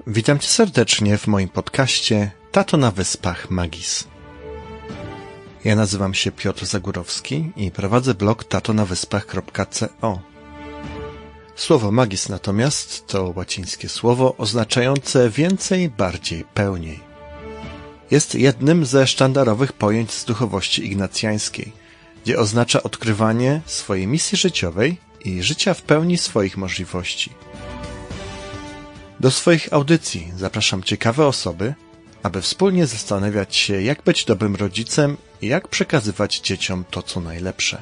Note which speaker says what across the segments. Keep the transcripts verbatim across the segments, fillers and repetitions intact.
Speaker 1: Witam Cię serdecznie w moim podcaście Tato na Wyspach Magis. Ja nazywam się Piotr Zagórowski i prowadzę blog tato na wyspach kropka co. Słowo magis natomiast to łacińskie słowo oznaczające więcej, bardziej, pełniej. Jest jednym ze sztandarowych pojęć z duchowości ignacjańskiej, gdzie oznacza odkrywanie swojej misji życiowej i życia w pełni swoich możliwości. Do swoich audycji zapraszam ciekawe osoby, aby wspólnie zastanawiać się, jak być dobrym rodzicem i jak przekazywać dzieciom to, co najlepsze.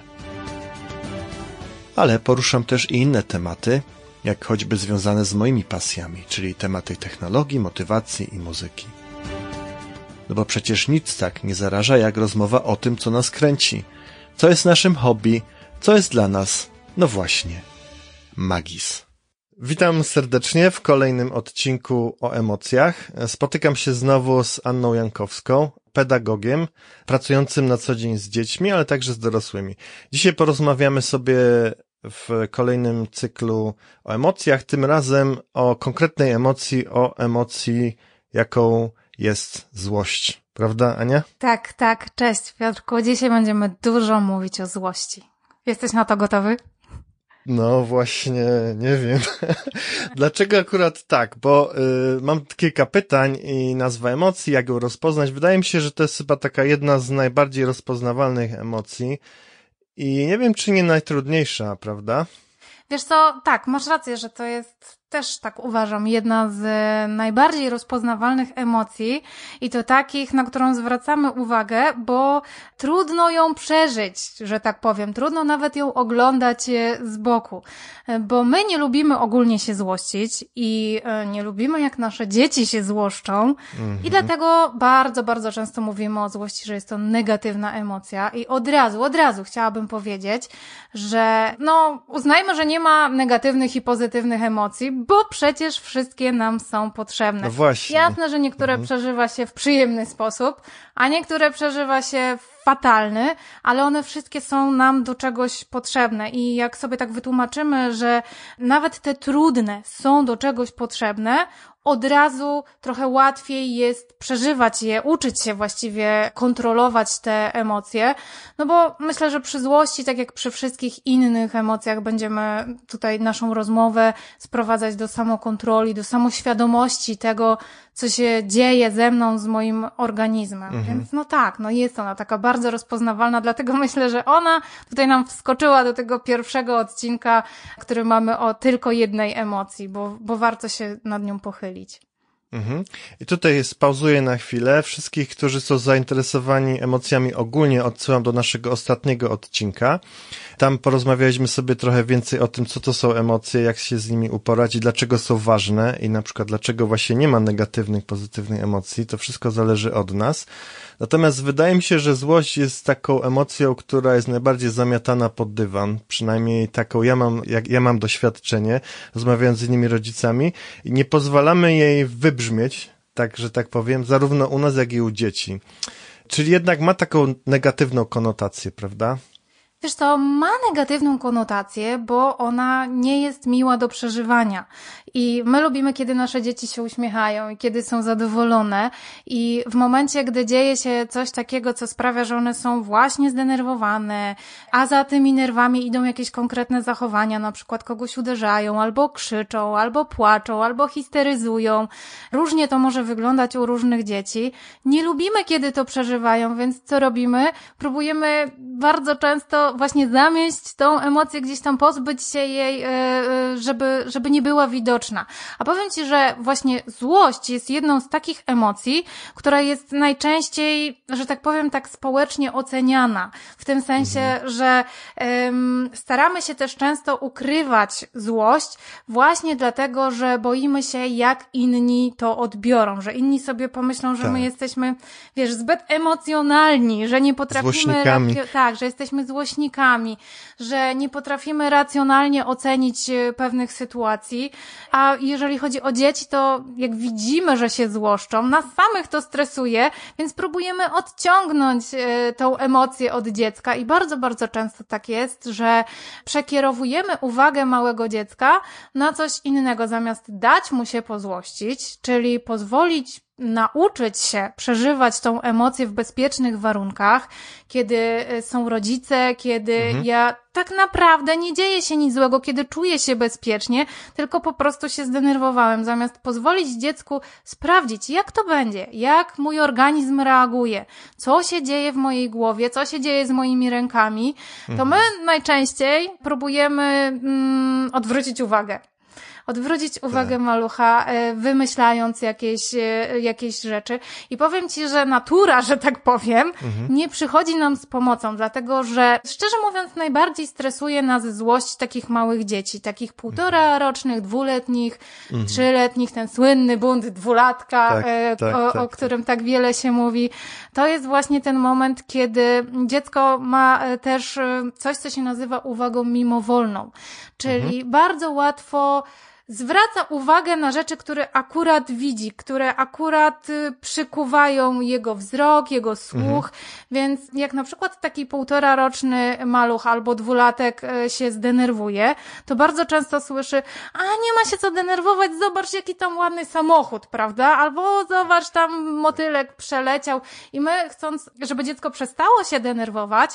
Speaker 1: Ale poruszam też i inne tematy, jak choćby związane z moimi pasjami, czyli tematy technologii, motywacji i muzyki. No bo przecież nic tak nie zaraża, jak rozmowa o tym, co nas kręci, co jest naszym hobby, co jest dla nas, no właśnie, magis. Witam serdecznie w kolejnym odcinku o emocjach. Spotykam się znowu z Anną Jankowską, pedagogiem, pracującym na co dzień z dziećmi, ale także z dorosłymi. Dzisiaj porozmawiamy sobie w kolejnym cyklu o emocjach, tym razem o konkretnej emocji, o emocji, jaką jest złość. Prawda, Ania?
Speaker 2: Tak, tak. Cześć, Piotrku. Dzisiaj będziemy dużo mówić o złości. Jesteś na to gotowy?
Speaker 1: No właśnie, nie wiem. Dlaczego akurat tak? Bo y, mam kilka pytań i nazwa emocji, jak ją rozpoznać. Wydaje mi się, że to jest chyba taka jedna z najbardziej rozpoznawalnych emocji i nie wiem, czy nie najtrudniejsza, prawda?
Speaker 2: Wiesz co, tak, masz rację, że to jest też, tak uważam, jedna z najbardziej rozpoznawalnych emocji i to takich, na którą zwracamy uwagę, bo trudno ją przeżyć, że tak powiem, trudno nawet ją oglądać z boku, bo my nie lubimy ogólnie się złościć i nie lubimy, jak nasze dzieci się złoszczą mhm. i dlatego bardzo, bardzo często mówimy o złości, że jest to negatywna emocja i od razu, od razu chciałabym powiedzieć, że no uznajmy, że nie ma negatywnych i pozytywnych emocji, bo przecież wszystkie nam są potrzebne.
Speaker 1: No właśnie.
Speaker 2: Jasne, że niektóre mhm. przeżywa się w przyjemny sposób, a niektóre przeżywa się w fatalny, ale one wszystkie są nam do czegoś potrzebne i jak sobie tak wytłumaczymy, że nawet te trudne są do czegoś potrzebne, od razu trochę łatwiej jest przeżywać je, uczyć się właściwie kontrolować te emocje, no bo myślę, że przy złości, tak jak przy wszystkich innych emocjach, będziemy tutaj naszą rozmowę sprowadzać do samokontroli, do samoświadomości tego, co się dzieje ze mną, z moim organizmem. Mhm. Więc no tak, no jest ona taka bardzo rozpoznawalna, dlatego myślę, że ona tutaj nam wskoczyła do tego pierwszego odcinka, który mamy o tylko jednej emocji, bo, bo warto się nad nią pochylić.
Speaker 1: Mhm. I tutaj spauzuję na chwilę. Wszystkich, którzy są zainteresowani emocjami ogólnie, odsyłam do naszego ostatniego odcinka. Tam porozmawialiśmy sobie trochę więcej o tym, co to są emocje, jak się z nimi uporać i dlaczego są ważne i na przykład dlaczego właśnie nie ma negatywnych, pozytywnych emocji. To wszystko zależy od nas. Natomiast wydaje mi się, że złość jest taką emocją, która jest najbardziej zamiatana pod dywan. Przynajmniej taką ja mam, jak ja mam doświadczenie, rozmawiając z innymi rodzicami i nie pozwalamy jej wybrzmieć, tak, że tak powiem, zarówno u nas, jak i u dzieci. Czyli jednak ma taką negatywną konotację, prawda?
Speaker 2: Wiesz co, ma negatywną konotację, bo ona nie jest miła do przeżywania i my lubimy, kiedy nasze dzieci się uśmiechają i kiedy są zadowolone i w momencie, gdy dzieje się coś takiego, co sprawia, że one są właśnie zdenerwowane, a za tymi nerwami idą jakieś konkretne zachowania, na przykład kogoś uderzają, albo krzyczą, albo płaczą, albo histeryzują. Różnie to może wyglądać u różnych dzieci. Nie lubimy, kiedy to przeżywają, więc co robimy? Próbujemy bardzo często właśnie zamieść tą emocję, gdzieś tam pozbyć się jej, żeby, żeby nie była widoczna. A powiem Ci, że właśnie złość jest jedną z takich emocji, która jest najczęściej, że tak powiem, tak społecznie oceniana. W tym sensie, mhm. że um, staramy się też często ukrywać złość właśnie dlatego, że boimy się, jak inni to odbiorą, że inni sobie pomyślą, że tak. my jesteśmy, wiesz, zbyt emocjonalni, że nie potrafimy... Rapi- tak, że jesteśmy złośnikami, że nie potrafimy racjonalnie ocenić pewnych sytuacji, a jeżeli chodzi o dzieci, to jak widzimy, że się złoszczą, nas samych to stresuje, więc próbujemy odciągnąć y, tą emocję od dziecka i bardzo, bardzo często tak jest, że przekierowujemy uwagę małego dziecka na coś innego, zamiast dać mu się pozłościć, czyli pozwolić nauczyć się przeżywać tą emocję w bezpiecznych warunkach, kiedy są rodzice, kiedy mhm. ja tak naprawdę nie dzieje się nic złego, kiedy czuję się bezpiecznie, tylko po prostu się zdenerwowałem. Zamiast pozwolić dziecku sprawdzić, jak to będzie, jak mój organizm reaguje, co się dzieje w mojej głowie, co się dzieje z moimi rękami, to mhm. my najczęściej próbujemy mm, odwrócić uwagę. Odwrócić uwagę tak. malucha, wymyślając jakieś, jakieś rzeczy. I powiem Ci, że natura, że tak powiem, mhm. nie przychodzi nam z pomocą, dlatego że, szczerze mówiąc, najbardziej stresuje nas złość takich małych dzieci, takich półtora rocznych, dwuletnich, mhm. trzyletnich, ten słynny bunt dwulatka, tak, e, tak, o, tak, o którym tak. tak wiele się mówi. To jest właśnie ten moment, kiedy dziecko ma też coś, co się nazywa uwagą mimowolną, czyli mhm. bardzo łatwo zwraca uwagę na rzeczy, które akurat widzi, które akurat przykuwają jego wzrok, jego słuch, mhm. więc jak na przykład taki półtora roczny maluch albo dwulatek się zdenerwuje, to bardzo często słyszy, a nie ma się co denerwować, zobacz jaki tam ładny samochód, prawda? Albo zobacz tam motylek przeleciał i my chcąc, żeby dziecko przestało się denerwować,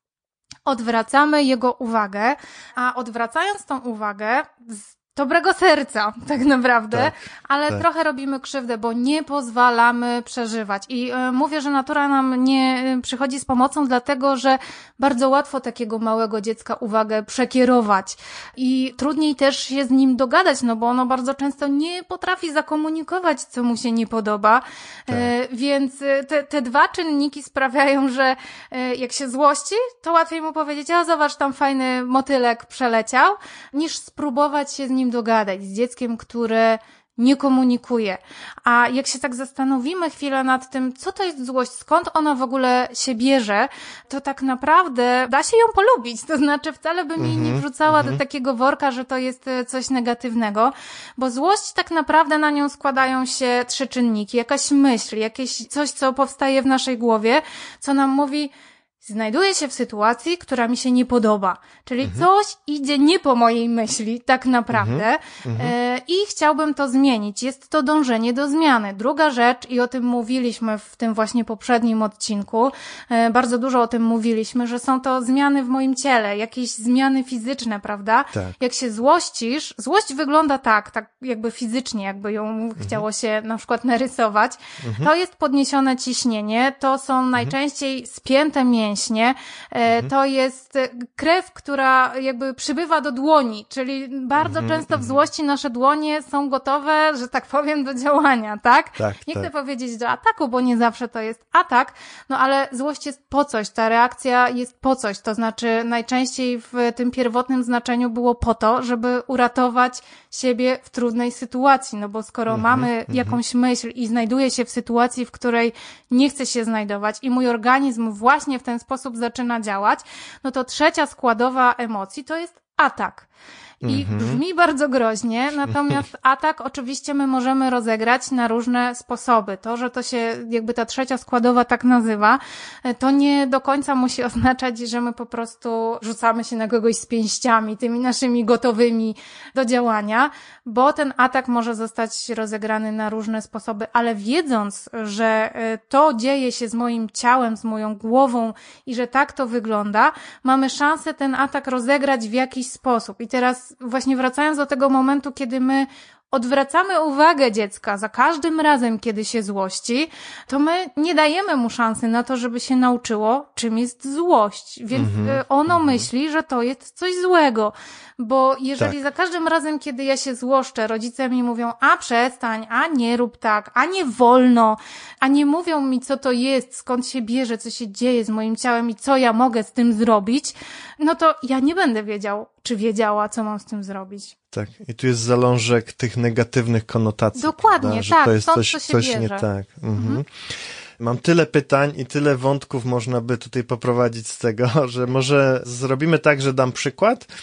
Speaker 2: odwracamy jego uwagę, a odwracając tą uwagę z dobrego serca, tak naprawdę, tak, ale tak. trochę robimy krzywdę, bo nie pozwalamy przeżywać. I y, mówię, że natura nam nie y, przychodzi z pomocą, dlatego, że bardzo łatwo takiego małego dziecka uwagę przekierować. I trudniej też się z nim dogadać, no bo ono bardzo często nie potrafi zakomunikować, co mu się nie podoba. Tak. Y, więc te, te dwa czynniki sprawiają, że y, jak się złości, to łatwiej mu powiedzieć, a zobacz, tam fajny motylek przeleciał, niż spróbować się z nim dogadać, z dzieckiem, które nie komunikuje. A jak się tak zastanowimy chwilę nad tym, co to jest złość, skąd ona w ogóle się bierze, to tak naprawdę da się ją polubić. To znaczy wcale bym jej nie wrzucała mm-hmm. do takiego worka, że to jest coś negatywnego, bo złość tak naprawdę na nią składają się trzy czynniki. Jakaś myśl, jakieś coś, co powstaje w naszej głowie, co nam mówi, znajduję się w sytuacji, która mi się nie podoba. Czyli mhm. coś idzie nie po mojej myśli, tak naprawdę. Mhm. E, I chciałbym to zmienić. Jest to dążenie do zmiany. Druga rzecz, i o tym mówiliśmy w tym właśnie poprzednim odcinku, e, bardzo dużo o tym mówiliśmy, że są to zmiany w moim ciele, jakieś zmiany fizyczne, prawda? Tak. Jak się złościsz, złość wygląda tak, tak jakby fizycznie, jakby ją mhm. chciało się na przykład narysować. Mhm. To jest podniesione ciśnienie, to są najczęściej spięte mięśnie, Mhm. to jest krew, która jakby przybywa do dłoni, czyli bardzo mhm, często w złości nasze dłonie są gotowe, że tak powiem, do działania, tak? tak Nie tak. chcę powiedzieć do ataku, bo nie zawsze to jest atak, no ale złość jest po coś, ta reakcja jest po coś, to znaczy najczęściej w tym pierwotnym znaczeniu było po to, żeby uratować siebie w trudnej sytuacji, no bo skoro mhm, mamy mhm. jakąś myśl i znajduję się w sytuacji, w której nie chcę się znajdować i mój organizm właśnie w ten sposób zaczyna działać, no to trzecia składowa emocji to jest atak. I mm-hmm. brzmi bardzo groźnie, natomiast atak oczywiście my możemy rozegrać na różne sposoby. To, że to się jakby ta trzecia składowa tak nazywa, to nie do końca musi oznaczać, że my po prostu rzucamy się na kogoś z pięściami, tymi naszymi gotowymi do działania, bo ten atak może zostać rozegrany na różne sposoby, ale wiedząc, że to dzieje się z moim ciałem, z moją głową i że tak to wygląda, mamy szansę ten atak rozegrać w jakiś sposób. I teraz właśnie wracając do tego momentu, kiedy my odwracamy uwagę dziecka za każdym razem, kiedy się złości, to my nie dajemy mu szansy na to, żeby się nauczyło, czym jest złość. Więc mm-hmm, ono mm-hmm. myśli, że to jest coś złego. Bo jeżeli tak. za każdym razem, kiedy ja się złoszczę, rodzice mi mówią, a przestań, a nie rób tak, a nie wolno, a nie mówią mi, co to jest, skąd się bierze, co się dzieje z moim ciałem i co ja mogę z tym zrobić, no to ja nie będę wiedział, czy wiedziała, co mam z tym zrobić.
Speaker 1: Tak, i tu jest zalążek tych negatywnych konotacji.
Speaker 2: Dokładnie,
Speaker 1: prawda? Że
Speaker 2: tak,
Speaker 1: to jest
Speaker 2: stąd
Speaker 1: coś,
Speaker 2: to się
Speaker 1: coś
Speaker 2: bierze.
Speaker 1: nie tak. Mhm. Mam tyle pytań i tyle wątków można by tutaj poprowadzić z tego, że może zrobimy tak, że dam przykład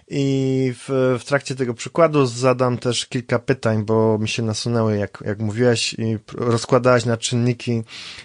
Speaker 1: I w, w trakcie tego przykładu zadam też kilka pytań, bo mi się nasunęły, jak, jak mówiłaś i rozkładałaś na czynniki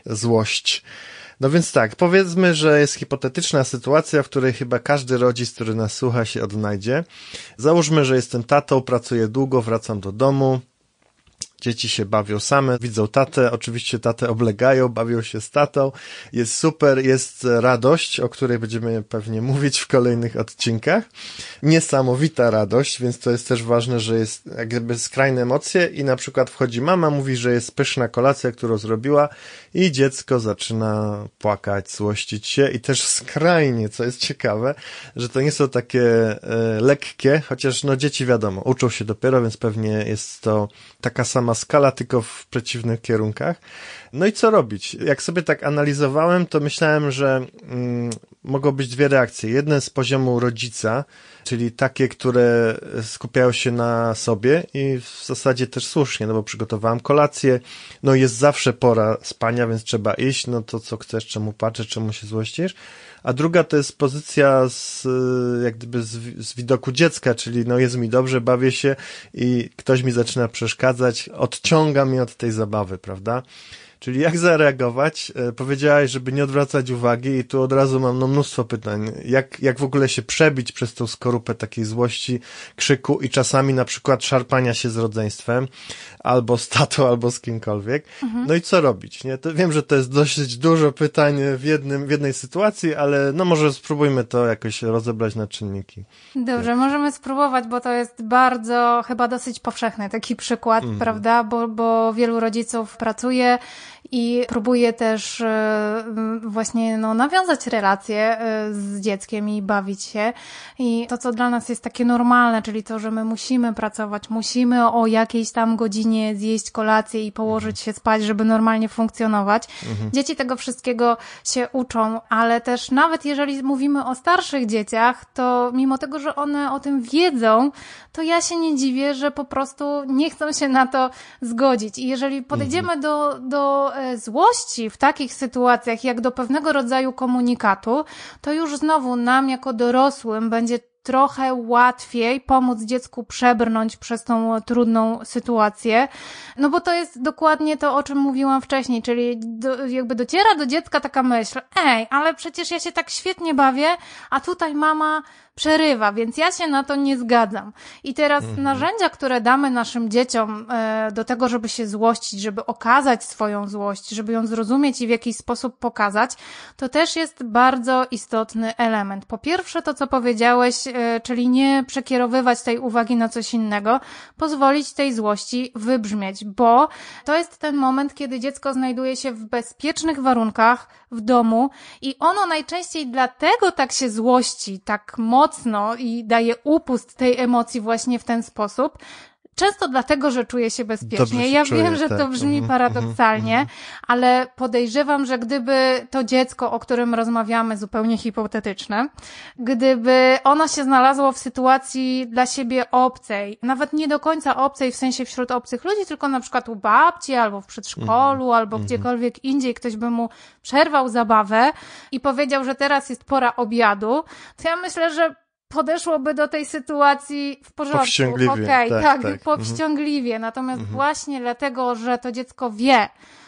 Speaker 1: złość. No więc tak, powiedzmy, że jest hipotetyczna sytuacja, w której chyba każdy rodzic, który nas słucha, się odnajdzie. Załóżmy, że jestem tatą, pracuję długo, wracam do domu. Dzieci się bawią same, widzą tatę, oczywiście tatę oblegają, bawią się z tatą, jest super, jest radość, o której będziemy pewnie mówić w kolejnych odcinkach. Niesamowita radość, więc to jest też ważne, że jest jak gdyby skrajne emocje i na przykład wchodzi mama, mówi, że jest pyszna kolacja, którą zrobiła i dziecko zaczyna płakać, złościć się i też skrajnie, co jest ciekawe, że to nie są takie e, lekkie, chociaż no dzieci wiadomo, uczą się dopiero, więc pewnie jest to taka sama skala, tylko w przeciwnych kierunkach. No i co robić? Jak sobie tak analizowałem, to myślałem, że mm, mogą być dwie reakcje. Jedne z poziomu rodzica, czyli takie, które skupiają się na sobie i w zasadzie też słusznie, no bo przygotowałem kolację, no jest zawsze pora spania, więc trzeba iść, no to co chcesz, czemu patrzeć, czemu się złościsz. A druga to jest pozycja z, jak gdyby z, z widoku dziecka, czyli no jest mi dobrze, bawię się i ktoś mi zaczyna przeszkadzać, odciąga mnie od tej zabawy, prawda? Czyli jak zareagować? E, powiedziałaś, żeby nie odwracać uwagi i tu od razu mam no, mnóstwo pytań. Jak, jak w ogóle się przebić przez tą skorupę takiej złości, krzyku i czasami na przykład szarpania się z rodzeństwem, albo z tatą, albo z kimkolwiek. Mhm. No i co robić? Nie? To wiem, że to jest dosyć dużo pytań w jednym, w jednej sytuacji, ale no może spróbujmy to jakoś rozebrać na czynniki.
Speaker 2: Dobrze, możemy spróbować, bo to jest bardzo, chyba dosyć powszechny taki przykład, mhm. prawda? Bo, bo wielu rodziców pracuje i próbuje też właśnie no, nawiązać relacje z dzieckiem i bawić się. I to, co dla nas jest takie normalne, czyli to, że my musimy pracować, musimy o jakiejś tam godzinie zjeść kolację i położyć się spać, żeby normalnie funkcjonować. Mhm. Dzieci tego wszystkiego się uczą, ale też nawet jeżeli mówimy o starszych dzieciach, to mimo tego, że one o tym wiedzą, to ja się nie dziwię, że po prostu nie chcą się na to zgodzić. I jeżeli podejdziemy mhm. do, do złości w takich sytuacjach, jak do pewnego rodzaju komunikatu, to już znowu nam jako dorosłym będzie trochę łatwiej pomóc dziecku przebrnąć przez tą trudną sytuację, no bo to jest dokładnie to, o czym mówiłam wcześniej, czyli do, jakby dociera do dziecka taka myśl, ej, ale przecież ja się tak świetnie bawię, a tutaj mama przerywa, więc ja się na to nie zgadzam. I teraz mhm. narzędzia, które damy naszym dzieciom e, do tego, żeby się złościć, żeby okazać swoją złość, żeby ją zrozumieć i w jakiś sposób pokazać, to też jest bardzo istotny element. Po pierwsze to, co powiedziałeś, e, czyli nie przekierowywać tej uwagi na coś innego, pozwolić tej złości wybrzmieć, bo to jest ten moment, kiedy dziecko znajduje się w bezpiecznych warunkach w domu i ono najczęściej dlatego tak się złości, tak mocno i daje upust tej emocji właśnie w ten sposób, często dlatego, że czuje się bezpiecznie. Się ja czuję, wiem, że tak. to brzmi paradoksalnie, mm, ale podejrzewam, że gdyby to dziecko, o którym rozmawiamy, zupełnie hipotetyczne, gdyby ono się znalazło w sytuacji dla siebie obcej, nawet nie do końca obcej w sensie wśród obcych ludzi, tylko na przykład u babci, albo w przedszkolu, mm, albo mm. gdziekolwiek indziej ktoś by mu przerwał zabawę i powiedział, że teraz jest pora obiadu, to ja myślę, że podeszłoby do tej sytuacji w porządku.
Speaker 1: Powściągliwie.
Speaker 2: Okej,
Speaker 1: tak,
Speaker 2: tak,
Speaker 1: tak.
Speaker 2: powściągliwie. Natomiast
Speaker 1: Mhm.
Speaker 2: właśnie dlatego, że to dziecko wie,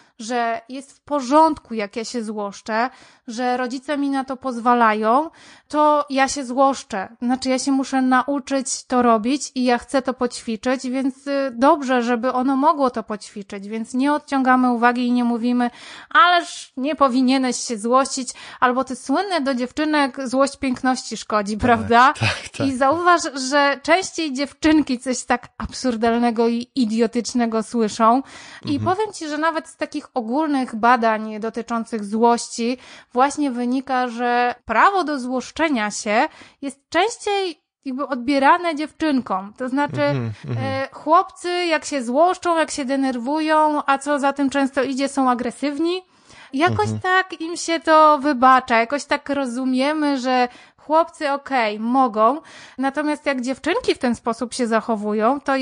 Speaker 2: że jest w porządku, jak ja się złoszczę, że rodzice mi na to pozwalają, to ja się złoszczę. Znaczy ja się muszę nauczyć to robić i ja chcę to poćwiczyć, więc dobrze, żeby ono mogło to poćwiczyć, więc nie odciągamy uwagi i nie mówimy, ależ nie powinieneś się złościć, albo ty słynne do dziewczynek złość piękności szkodzi, tak, prawda?
Speaker 1: Tak, tak.
Speaker 2: I zauważ, że częściej dziewczynki coś tak absurdalnego i idiotycznego słyszą i mhm. powiem ci, że nawet z takich ogólnych badań dotyczących złości właśnie wynika, że prawo do złoszczenia się jest częściej jakby odbierane dziewczynkom. To znaczy mm-hmm, e, chłopcy jak się złoszczą, jak się denerwują, a co za tym często idzie, są agresywni. Jakoś mm-hmm. tak im się to wybacza, jakoś tak rozumiemy, że chłopcy okej, okay, mogą, natomiast jak dziewczynki w ten sposób się zachowują, to jest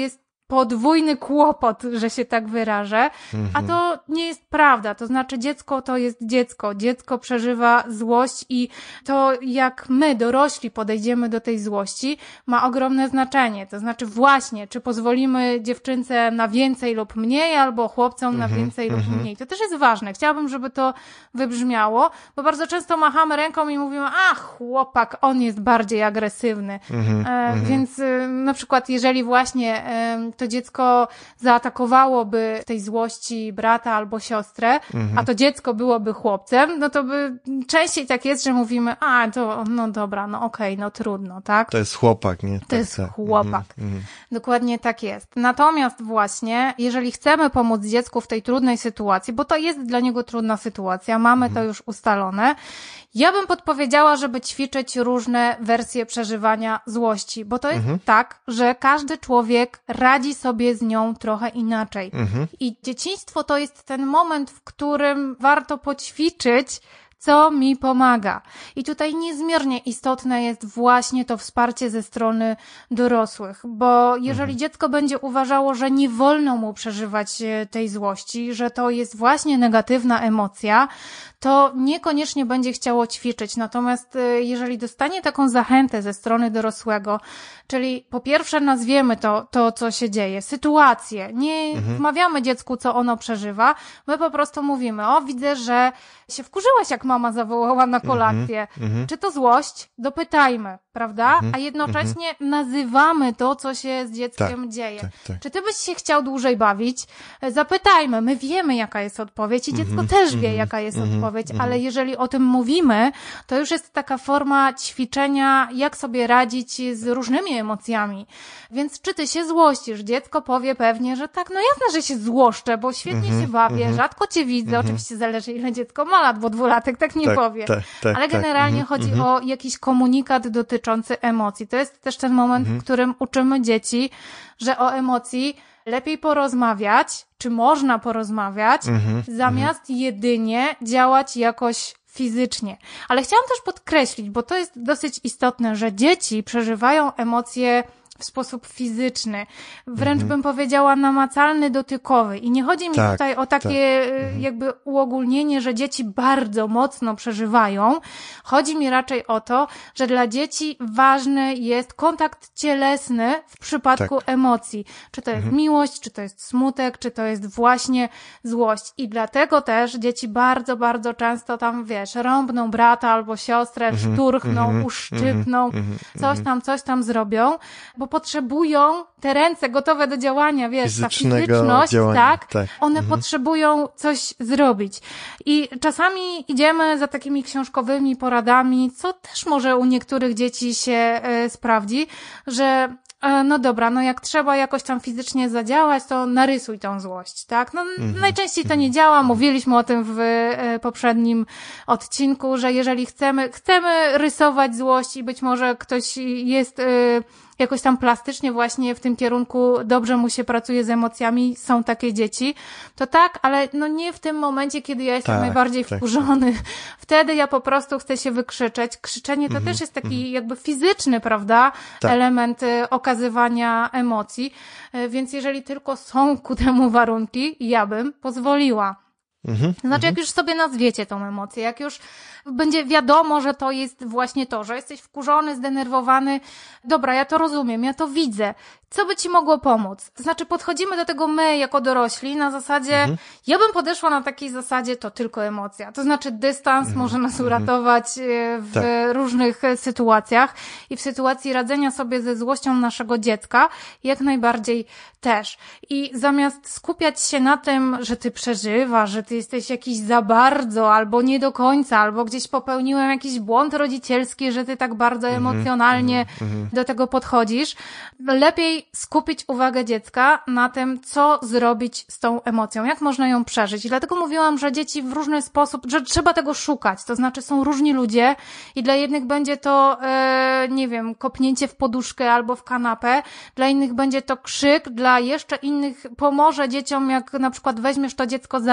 Speaker 2: podwójny kłopot, że się tak wyrażę,
Speaker 1: Mhm.
Speaker 2: a to nie jest prawda. To znaczy dziecko to jest dziecko. Dziecko przeżywa złość i to jak my, dorośli, podejdziemy do tej złości, ma ogromne znaczenie. To znaczy właśnie, czy pozwolimy dziewczynce na więcej lub mniej, albo chłopcom na
Speaker 1: Mhm.
Speaker 2: więcej lub
Speaker 1: Mhm.
Speaker 2: mniej. To też jest ważne. Chciałabym, żeby to wybrzmiało, bo bardzo często machamy ręką i mówimy, a chłopak, on jest bardziej agresywny.
Speaker 1: Mhm.
Speaker 2: E,
Speaker 1: Mhm.
Speaker 2: Więc y, na przykład jeżeli właśnie e, to dziecko zaatakowałoby w tej złości brata albo siostrę,
Speaker 1: Mhm.
Speaker 2: a to dziecko byłoby chłopcem, no to by częściej tak jest, że mówimy, a to no dobra, no okej, no trudno, tak?
Speaker 1: To jest chłopak, nie?
Speaker 2: To jest chłopak.
Speaker 1: Mhm. Mhm.
Speaker 2: Dokładnie tak jest. Natomiast właśnie, jeżeli chcemy pomóc dziecku w tej trudnej sytuacji, bo to jest dla niego trudna sytuacja, mamy
Speaker 1: Mhm.
Speaker 2: to już ustalone, ja bym podpowiedziała, żeby ćwiczyć różne wersje przeżywania złości, bo to jest
Speaker 1: Mhm.
Speaker 2: tak, że każdy człowiek radzi sobie z nią trochę inaczej.
Speaker 1: Mhm.
Speaker 2: I dzieciństwo to jest ten moment, w którym warto poćwiczyć, co mi pomaga. I tutaj niezmiernie istotne jest właśnie to wsparcie ze strony dorosłych, bo jeżeli dziecko będzie uważało, że nie wolno mu przeżywać e, tej złości, że to jest właśnie negatywna emocja, to niekoniecznie będzie chciało ćwiczyć. Natomiast e, jeżeli dostanie taką zachętę ze strony dorosłego, czyli po pierwsze nazwiemy to, to co się dzieje, sytuację, nie wmawiamy dziecku, co ono przeżywa, my po prostu mówimy, o widzę, że się wkurzyłaś, jak mama zawołała na kolację.
Speaker 1: Mhm.
Speaker 2: Czy to złość? Dopytajmy, prawda?
Speaker 1: Mhm.
Speaker 2: A jednocześnie nazywamy to, co się z dzieckiem
Speaker 1: Tak,
Speaker 2: dzieje.
Speaker 1: tak, tak.
Speaker 2: Czy ty byś się chciał dłużej bawić? Zapytajmy. My wiemy, jaka jest odpowiedź i dziecko też wie, jaka jest odpowiedź, ale jeżeli o tym mówimy, to już jest taka forma ćwiczenia, jak sobie radzić z różnymi emocjami. Więc czy ty się złościsz? Dziecko powie pewnie, że tak, no jasne, że się złoszczę, bo świetnie się bawię, rzadko cię widzę. Oczywiście zależy, ile dziecko ma lat, bo dwulatek tak nie
Speaker 1: Tak,
Speaker 2: powie.
Speaker 1: tak, tak,
Speaker 2: Ale
Speaker 1: tak.
Speaker 2: generalnie
Speaker 1: Mhm,
Speaker 2: chodzi
Speaker 1: mhm.
Speaker 2: o jakiś komunikat dotyczący emocji. To jest też ten moment, w którym uczymy dzieci, że o emocji lepiej porozmawiać, czy można porozmawiać,
Speaker 1: Mhm,
Speaker 2: zamiast jedynie działać jakoś fizycznie. Ale chciałam też podkreślić, bo to jest dosyć istotne, że dzieci przeżywają emocje w sposób fizyczny, wręcz bym powiedziała namacalny, dotykowy. I nie chodzi mi
Speaker 1: Tak,
Speaker 2: tutaj o takie y, jakby uogólnienie, że dzieci bardzo mocno przeżywają. Chodzi mi raczej o to, że dla dzieci ważny jest kontakt cielesny w przypadku
Speaker 1: Tak.
Speaker 2: emocji. Czy to jest miłość, czy to jest smutek, czy to jest właśnie złość. I dlatego też dzieci bardzo, bardzo często tam, wiesz, rąbną brata albo siostrę, szturchną, uszczypną, coś tam, coś tam zrobią, bo potrzebują te ręce gotowe do działania, wiesz, ta
Speaker 1: Fizycznego
Speaker 2: fizyczność,
Speaker 1: działania,
Speaker 2: tak,
Speaker 1: tak.
Speaker 2: one potrzebują coś zrobić. I czasami idziemy za takimi książkowymi poradami, co też może u niektórych dzieci się e, sprawdzi, że e, no dobra, no jak trzeba jakoś tam fizycznie zadziałać, to narysuj tą złość, tak? No najczęściej to nie działa, mówiliśmy o tym w e, poprzednim odcinku, że jeżeli chcemy, chcemy rysować złość i być może ktoś jest e, jakoś tam plastycznie właśnie w tym kierunku dobrze mu się pracuje z emocjami, są takie dzieci, to tak, ale no nie w tym momencie, kiedy ja jestem
Speaker 1: Tak,
Speaker 2: najbardziej
Speaker 1: tak,
Speaker 2: wkurzony. Wtedy ja po prostu chcę się wykrzyczeć. Krzyczenie to też jest taki jakby fizyczny, prawda,
Speaker 1: Tak.
Speaker 2: element y, okazywania emocji, Y, więc jeżeli tylko są ku temu warunki, ja bym pozwoliła.
Speaker 1: Mhm.
Speaker 2: To znaczy, jak już sobie nazwiecie tą emocję, jak już będzie wiadomo, że to jest właśnie to, że jesteś wkurzony, zdenerwowany, dobra, ja to rozumiem, ja to widzę. Co by ci mogło pomóc? To znaczy, podchodzimy do tego my, jako dorośli, na zasadzie, ja bym podeszła na takiej zasadzie, to tylko emocja. To znaczy, dystans może nas uratować e, w
Speaker 1: Tak.
Speaker 2: różnych e, sytuacjach i w sytuacji radzenia sobie ze złością naszego dziecka, jak najbardziej też. I zamiast skupiać się na tym, że ty przeżywasz, że ty jesteś jakiś za bardzo, albo nie do końca, albo gdzieś popełniłem jakiś błąd rodzicielski, że ty tak bardzo emocjonalnie do tego podchodzisz, lepiej skupić uwagę dziecka na tym, co zrobić z tą emocją, jak można ją przeżyć. I dlatego mówiłam, że dzieci w różny sposób, że trzeba tego szukać. To znaczy są różni ludzie i dla jednych będzie to, e, nie wiem, kopnięcie w poduszkę albo w kanapę, dla innych będzie to krzyk, dla jeszcze innych pomoże dzieciom, jak na przykład weźmiesz to dziecko za rękę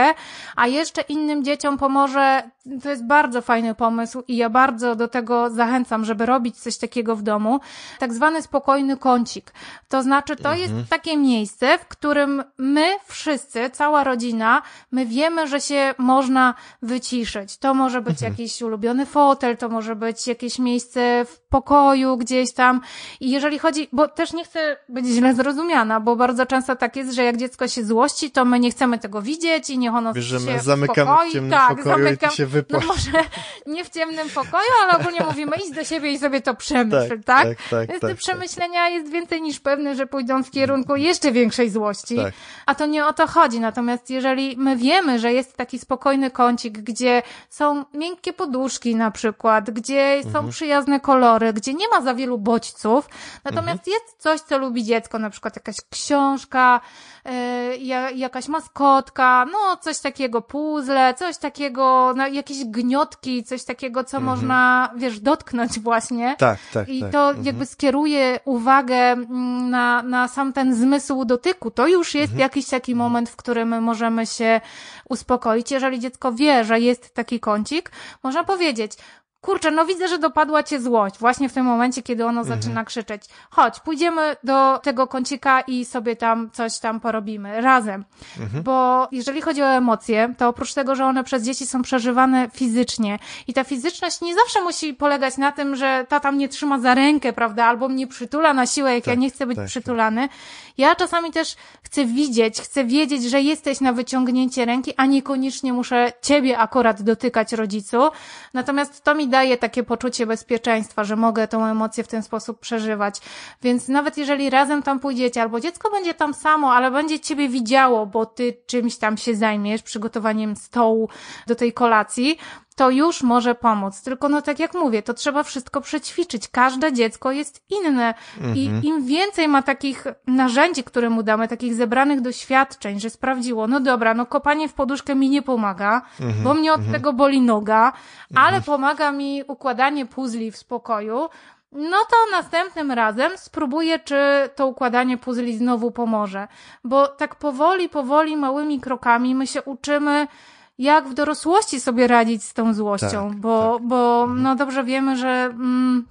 Speaker 2: sobie, a jeszcze innym dzieciom pomoże, to jest bardzo fajny pomysł i ja bardzo do tego zachęcam, żeby robić coś takiego w domu, tak zwany spokojny kącik. To znaczy, to
Speaker 1: Mhm.
Speaker 2: jest takie miejsce, w którym my wszyscy, cała rodzina, my wiemy, że się można wyciszyć. To może być
Speaker 1: Mhm.
Speaker 2: jakiś ulubiony fotel, to może być jakieś miejsce w pokoju gdzieś tam. I jeżeli chodzi, bo też nie chcę być źle zrozumiana, bo bardzo często tak jest, że jak dziecko się złości, to my nie chcemy tego widzieć i niech ono
Speaker 1: Wiesz, że
Speaker 2: się
Speaker 1: my zamykamy
Speaker 2: uspokoi.
Speaker 1: w ciemnym
Speaker 2: tak,
Speaker 1: pokoju
Speaker 2: zamykam,
Speaker 1: i ty się
Speaker 2: no
Speaker 1: wypłasz.
Speaker 2: może nie w ciemnym pokoju, ale ogólnie mówimy idź do siebie i sobie to przemyśl, tak?
Speaker 1: Tak, tak, tak,
Speaker 2: Więc
Speaker 1: tak,
Speaker 2: te przemyślenia jest więcej niż pewne, że pójdą w kierunku jeszcze większej złości.
Speaker 1: Tak.
Speaker 2: A to nie o to chodzi. Natomiast jeżeli my wiemy, że jest taki spokojny kącik, gdzie są miękkie poduszki na przykład, gdzie są
Speaker 1: Mhm.
Speaker 2: przyjazne kolory, gdzie nie ma za wielu bodźców, natomiast
Speaker 1: Mhm.
Speaker 2: jest coś, co lubi dziecko, na przykład jakaś książka, yy, ja, jakaś maskotka, no coś takiego, puzzle, coś takiego, no, jakieś gniotki, coś takiego, co
Speaker 1: Mhm.
Speaker 2: można, wiesz, dotknąć właśnie.
Speaker 1: Tak, tak,
Speaker 2: I
Speaker 1: tak.
Speaker 2: to
Speaker 1: Mhm.
Speaker 2: jakby skieruje uwagę mm, na, na sam ten zmysł dotyku. To już jest
Speaker 1: Mhm.
Speaker 2: jakiś taki moment, w którym możemy się uspokoić. Jeżeli dziecko wie, że jest taki kącik, można powiedzieć: kurczę, no widzę, że dopadła cię złość właśnie w tym momencie, kiedy ono
Speaker 1: Mhm.
Speaker 2: zaczyna krzyczeć. Chodź, pójdziemy do tego kącika i sobie tam coś tam porobimy razem.
Speaker 1: Mhm.
Speaker 2: Bo jeżeli chodzi o emocje, to oprócz tego, że one przez dzieci są przeżywane fizycznie i ta fizyczność nie zawsze musi polegać na tym, że tata mnie trzyma za rękę, prawda, albo mnie przytula na siłę, jak
Speaker 1: Tak,
Speaker 2: ja nie chcę być
Speaker 1: tak,
Speaker 2: przytulany. Ja czasami też chcę widzieć, chcę wiedzieć, że jesteś na wyciągnięcie ręki, a niekoniecznie muszę ciebie akurat dotykać, rodzicu. Natomiast to mi daje takie poczucie bezpieczeństwa, że mogę tą emocję w ten sposób przeżywać. Więc nawet jeżeli razem tam pójdziecie, albo dziecko będzie tam samo, ale będzie ciebie widziało, bo ty czymś tam się zajmiesz, przygotowaniem stołu do tej kolacji, to już może pomóc. Tylko no tak jak mówię, to trzeba wszystko przećwiczyć. Każde dziecko jest inne i
Speaker 1: Mhm.
Speaker 2: im więcej ma takich narzędzi, które mu damy, takich zebranych doświadczeń, że sprawdziło, no dobra, no kopanie w poduszkę mi nie pomaga,
Speaker 1: Mhm.
Speaker 2: bo mnie od
Speaker 1: Mhm.
Speaker 2: tego boli noga, ale pomaga mi układanie puzli w spokoju. No to następnym razem spróbuję, czy to układanie puzli znowu pomoże. Bo tak powoli, powoli, małymi krokami my się uczymy, jak w dorosłości sobie radzić z tą złością,
Speaker 1: Tak,
Speaker 2: bo,
Speaker 1: tak.
Speaker 2: bo no dobrze wiemy, że mm,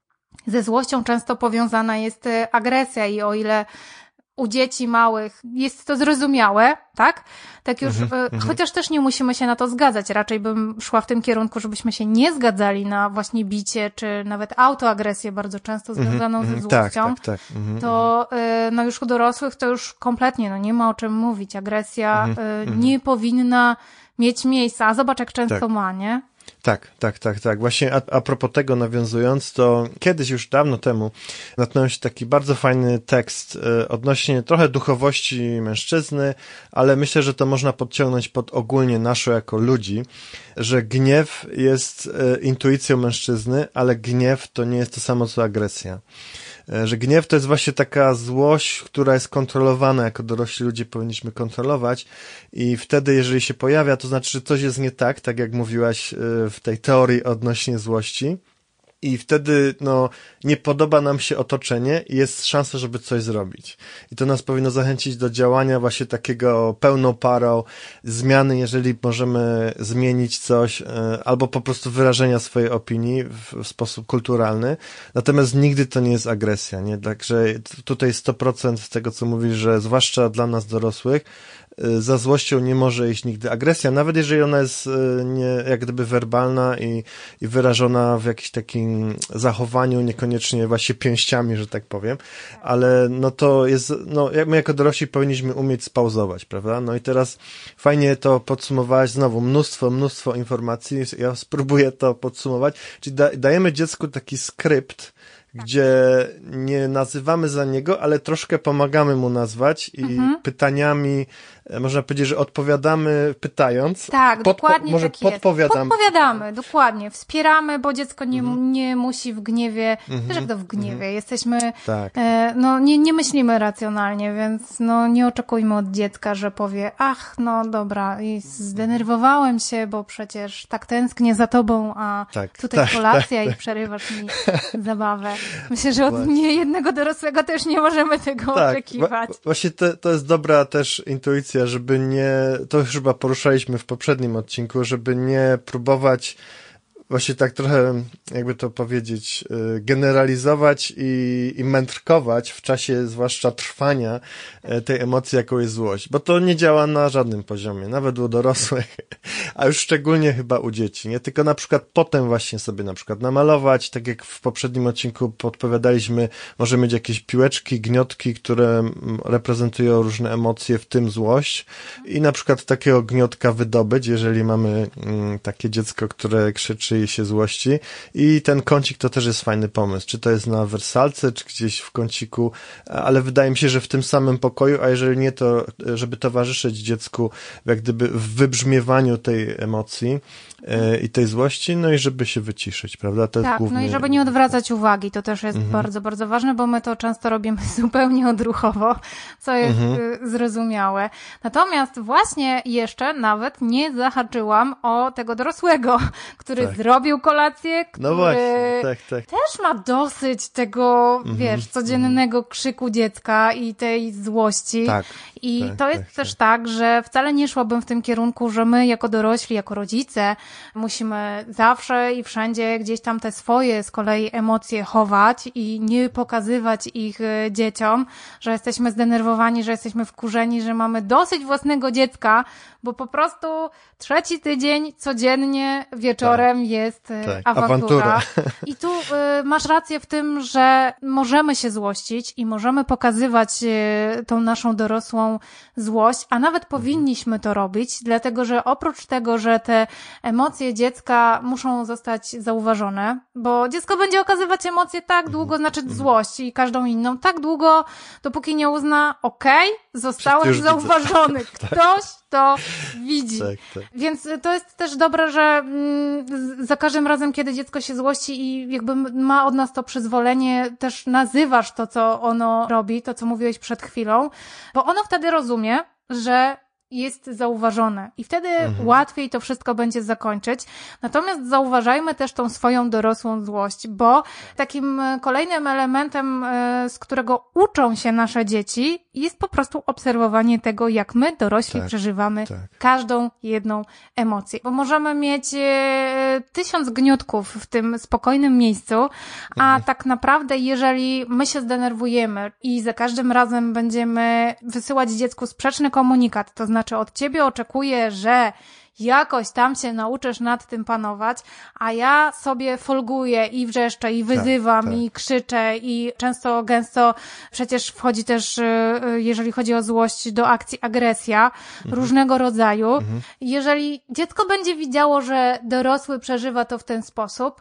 Speaker 2: ze złością często powiązana jest e, agresja i o ile u dzieci małych jest to zrozumiałe, tak? Tak już,
Speaker 1: Mhm,
Speaker 2: e,
Speaker 1: mhm.
Speaker 2: chociaż też nie musimy się na to zgadzać. Raczej bym szła w tym kierunku, żebyśmy się nie zgadzali na właśnie bicie, czy nawet autoagresję bardzo często związaną
Speaker 1: Mhm,
Speaker 2: ze
Speaker 1: mhm.
Speaker 2: złością.
Speaker 1: Tak, tak, tak. Mhm.
Speaker 2: To y, no już u dorosłych to już kompletnie, no nie ma o czym mówić. Agresja
Speaker 1: Mhm,
Speaker 2: y,
Speaker 1: mhm.
Speaker 2: nie powinna mieć miejsca, a zobacz jak często
Speaker 1: Tak.
Speaker 2: ma, nie?
Speaker 1: Tak, tak, tak, tak. Właśnie a, a propos tego nawiązując, to kiedyś już dawno temu natknąłem się taki bardzo fajny tekst e, odnośnie trochę duchowości mężczyzny, ale myślę, że to można podciągnąć pod ogólnie naszą jako ludzi, że gniew jest e, intuicją mężczyzny, ale gniew to nie jest to samo co agresja. E, Że gniew to jest właśnie taka złość, która jest kontrolowana, jako dorośli ludzie powinniśmy kontrolować i wtedy, jeżeli się pojawia, to znaczy, że coś jest nie tak, tak jak mówiłaś e, w tej teorii odnośnie złości. I wtedy, no, nie podoba nam się otoczenie i jest szansa, żeby coś zrobić. I to nas powinno zachęcić do działania właśnie takiego pełną parą, zmiany, jeżeli możemy zmienić coś, e, albo po prostu wyrażenia swojej opinii w, w sposób kulturalny. Natomiast nigdy to nie jest agresja, nie? Także t- tutaj sto procent tego, co mówisz, że zwłaszcza dla nas dorosłych, e, za złością nie może iść nigdy agresja, nawet jeżeli ona jest e, nie, jak gdyby werbalna i, i wyrażona w jakimś takim zachowaniu, niekoniecznie właśnie pięściami, że tak powiem, ale no to jest, no jak my jako dorośli powinniśmy umieć spauzować, prawda? No i teraz fajnie to podsumowałaś, znowu mnóstwo, mnóstwo informacji, ja spróbuję to podsumować, czyli da, dajemy dziecku taki skrypt, gdzie nie nazywamy za niego, ale troszkę pomagamy mu nazwać i
Speaker 2: Mhm.
Speaker 1: pytaniami, e, można powiedzieć, że odpowiadamy pytając.
Speaker 2: Tak,
Speaker 1: Podpo-
Speaker 2: dokładnie
Speaker 1: może
Speaker 2: tak jest.
Speaker 1: podpowiadam.
Speaker 2: Podpowiadamy, dokładnie. Wspieramy, bo dziecko nie,
Speaker 1: Mhm.
Speaker 2: nie musi w gniewie,
Speaker 1: Mhm.
Speaker 2: też jak to w gniewie, jesteśmy,
Speaker 1: Tak.
Speaker 2: e, no nie, nie myślimy racjonalnie, więc no nie oczekujmy od dziecka, że powie, ach, no dobra, i zdenerwowałem się, bo przecież tak tęsknię za tobą, a
Speaker 1: Tak,
Speaker 2: tutaj
Speaker 1: tak,
Speaker 2: kolacja
Speaker 1: tak,
Speaker 2: i przerywasz mi zabawę. Myślę, że od niejednego dorosłego też nie możemy tego tak, oczekiwać.
Speaker 1: Wa- właśnie to, to jest dobra też intuicja, żeby nie, to już chyba poruszaliśmy w poprzednim odcinku, żeby nie próbować właśnie tak trochę, jakby to powiedzieć, generalizować i, i mędrkować w czasie zwłaszcza trwania tej emocji, jaką jest złość, bo to nie działa na żadnym poziomie, nawet u dorosłych, a już szczególnie chyba u dzieci, nie? Tylko na przykład potem właśnie sobie na przykład namalować, tak jak w poprzednim odcinku podpowiadaliśmy, może mieć jakieś piłeczki, gniotki, które reprezentują różne emocje, w tym złość i na przykład takiego gniotka wydobyć, jeżeli mamy mm, takie dziecko, które krzyczy i się złości i ten kącik to też jest fajny pomysł, czy to jest na wersalce, czy gdzieś w kąciku, ale wydaje mi się, że w tym samym pokoju, a jeżeli nie, to żeby towarzyszyć dziecku jak gdyby w wybrzmiewaniu tej emocji e, i tej złości, no i żeby się wyciszyć, prawda? To
Speaker 2: tak,
Speaker 1: jest główny...
Speaker 2: no i żeby nie odwracać uwagi, to też jest mhm. bardzo, bardzo ważne, bo my to często robimy zupełnie odruchowo, co jest mhm. zrozumiałe. Natomiast właśnie jeszcze nawet nie zahaczyłam o tego dorosłego, który tak. zrobił kolację, który
Speaker 1: no właśnie, tak, tak.
Speaker 2: też ma dosyć tego, mhm. wiesz, codziennego krzyku dziecka i tej złości.
Speaker 1: Tak,
Speaker 2: I
Speaker 1: tak,
Speaker 2: to jest
Speaker 1: tak,
Speaker 2: też
Speaker 1: tak.
Speaker 2: tak, że wcale nie szłabym w tym kierunku, że my jako dorośli, jako rodzice musimy zawsze i wszędzie gdzieś tam te swoje z kolei emocje chować i nie pokazywać ich dzieciom, że jesteśmy zdenerwowani, że jesteśmy wkurzeni, że mamy dosyć własnego dziecka, bo po prostu trzeci tydzień codziennie wieczorem tak, jest tak, awantura. awantura. I tu y, masz rację w tym, że możemy się złościć i możemy pokazywać y, tą naszą dorosłą złość, a nawet powinniśmy to robić, dlatego że oprócz tego, że te emocje dziecka muszą zostać zauważone, bo dziecko będzie okazywać emocje tak długo, znaczy złość i każdą inną, tak długo, dopóki nie uzna, okej, okay, zostałem zauważony. Ktoś to widzi. Tak, tak. Więc to jest też dobre, że mm, za każdym razem, kiedy dziecko się złości i jakby ma od nas to przyzwolenie, też nazywasz to, co ono robi, to, co mówiłeś przed chwilą, bo ono wtedy rozumie, że jest zauważone i wtedy mhm. łatwiej to wszystko będzie zakończyć. Natomiast zauważajmy też tą swoją dorosłą złość, bo takim kolejnym elementem, z którego uczą się nasze dzieci, jest po prostu obserwowanie tego, jak my dorośli tak, przeżywamy tak. każdą jedną emocję. Bo możemy mieć e, tysiąc gniotków w tym spokojnym miejscu, a mhm. tak naprawdę jeżeli my się zdenerwujemy i za każdym razem będziemy wysyłać dziecku sprzeczny komunikat, to znaczy od ciebie oczekuję, że jakoś tam się nauczysz nad tym panować, a ja sobie folguję i wrzeszczę i wyzywam tak, tak. i krzyczę i często gęsto przecież wchodzi też, jeżeli chodzi o złość, do akcji agresja mhm. różnego rodzaju. Mhm. Jeżeli dziecko będzie widziało, że dorosły przeżywa to w ten sposób,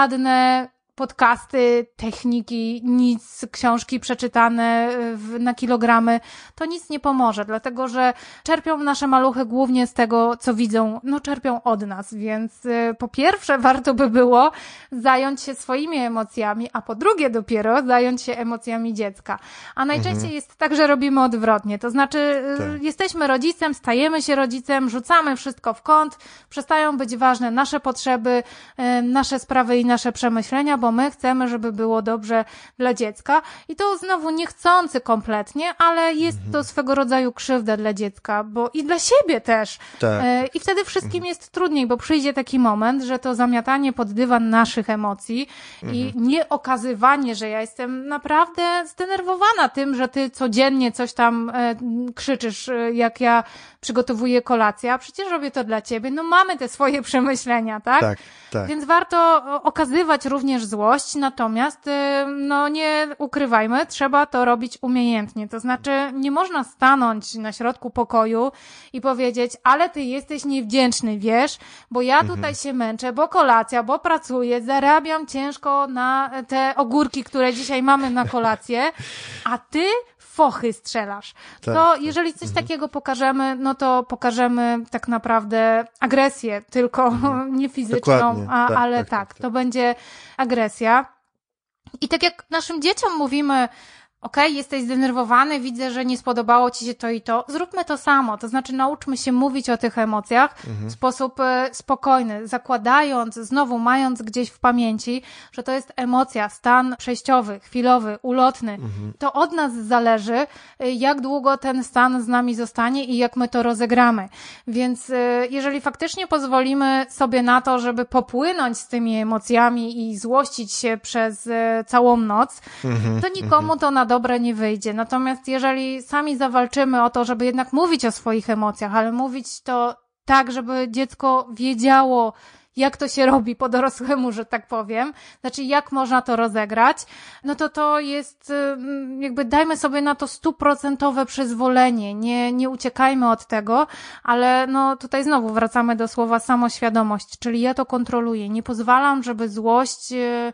Speaker 2: żadne podcasty, techniki, nic, książki przeczytane w, na kilogramy, to nic nie pomoże, dlatego że czerpią nasze maluchy głównie z tego, co widzą, no czerpią od nas, więc y, po pierwsze warto by było zająć się swoimi emocjami, a po drugie dopiero zająć się emocjami dziecka. A najczęściej mhm. jest tak, że robimy odwrotnie, to znaczy y, tak. jesteśmy rodzicem, stajemy się rodzicem, rzucamy wszystko w kąt, przestają być ważne nasze potrzeby, y, nasze sprawy i nasze przemyślenia, bo my chcemy, żeby było dobrze dla dziecka i to znowu niechcący kompletnie, ale jest mhm. to swego rodzaju krzywda dla dziecka, bo i dla siebie też. Tak. I wtedy wszystkim mhm. jest trudniej, bo przyjdzie taki moment, że to zamiatanie pod dywan naszych emocji mhm. i nie okazywanie, że ja jestem naprawdę zdenerwowana tym, że ty codziennie coś tam e, krzyczysz, jak ja przygotowuję kolację, a przecież robię to dla ciebie. No mamy te swoje przemyślenia, tak? Tak, tak. Więc warto okazywać również złość, natomiast no nie ukrywajmy, trzeba to robić umiejętnie. To znaczy nie można stanąć na środku pokoju i powiedzieć, ale ty jesteś niewdzięczny, wiesz, bo ja tutaj mhm. się męczę, bo kolacja, bo pracuję, zarabiam ciężko na te ogórki, które dzisiaj mamy na kolację, a ty fochy strzelasz. Tak, to jeżeli coś mhm. takiego pokażemy, no to pokażemy tak naprawdę agresję, tylko mhm. nie fizyczną, a, tak, ale tak, tak, tak, to będzie agresja. I tak jak naszym dzieciom mówimy, okej, okay, jesteś zdenerwowany, widzę, że nie spodobało ci się to i to. Zróbmy to samo, to znaczy nauczmy się mówić o tych emocjach mhm. w sposób e, spokojny, zakładając, znowu mając gdzieś w pamięci, że to jest emocja, stan przejściowy, chwilowy, ulotny. Mhm. To od nas zależy, jak długo ten stan z nami zostanie i jak my to rozegramy. Więc e, jeżeli faktycznie pozwolimy sobie na to, żeby popłynąć z tymi emocjami i złościć się przez e, całą noc, mhm. to nikomu to na dobre nie wyjdzie. Natomiast jeżeli sami zawalczymy o to, żeby jednak mówić o swoich emocjach, ale mówić to tak, żeby dziecko wiedziało, jak to się robi po dorosłemu, że tak powiem, znaczy jak można to rozegrać, no to to jest jakby dajmy sobie na to stuprocentowe przyzwolenie, nie, nie uciekajmy od tego, ale no tutaj znowu wracamy do słowa samoświadomość, czyli ja to kontroluję, nie pozwalam, żeby złość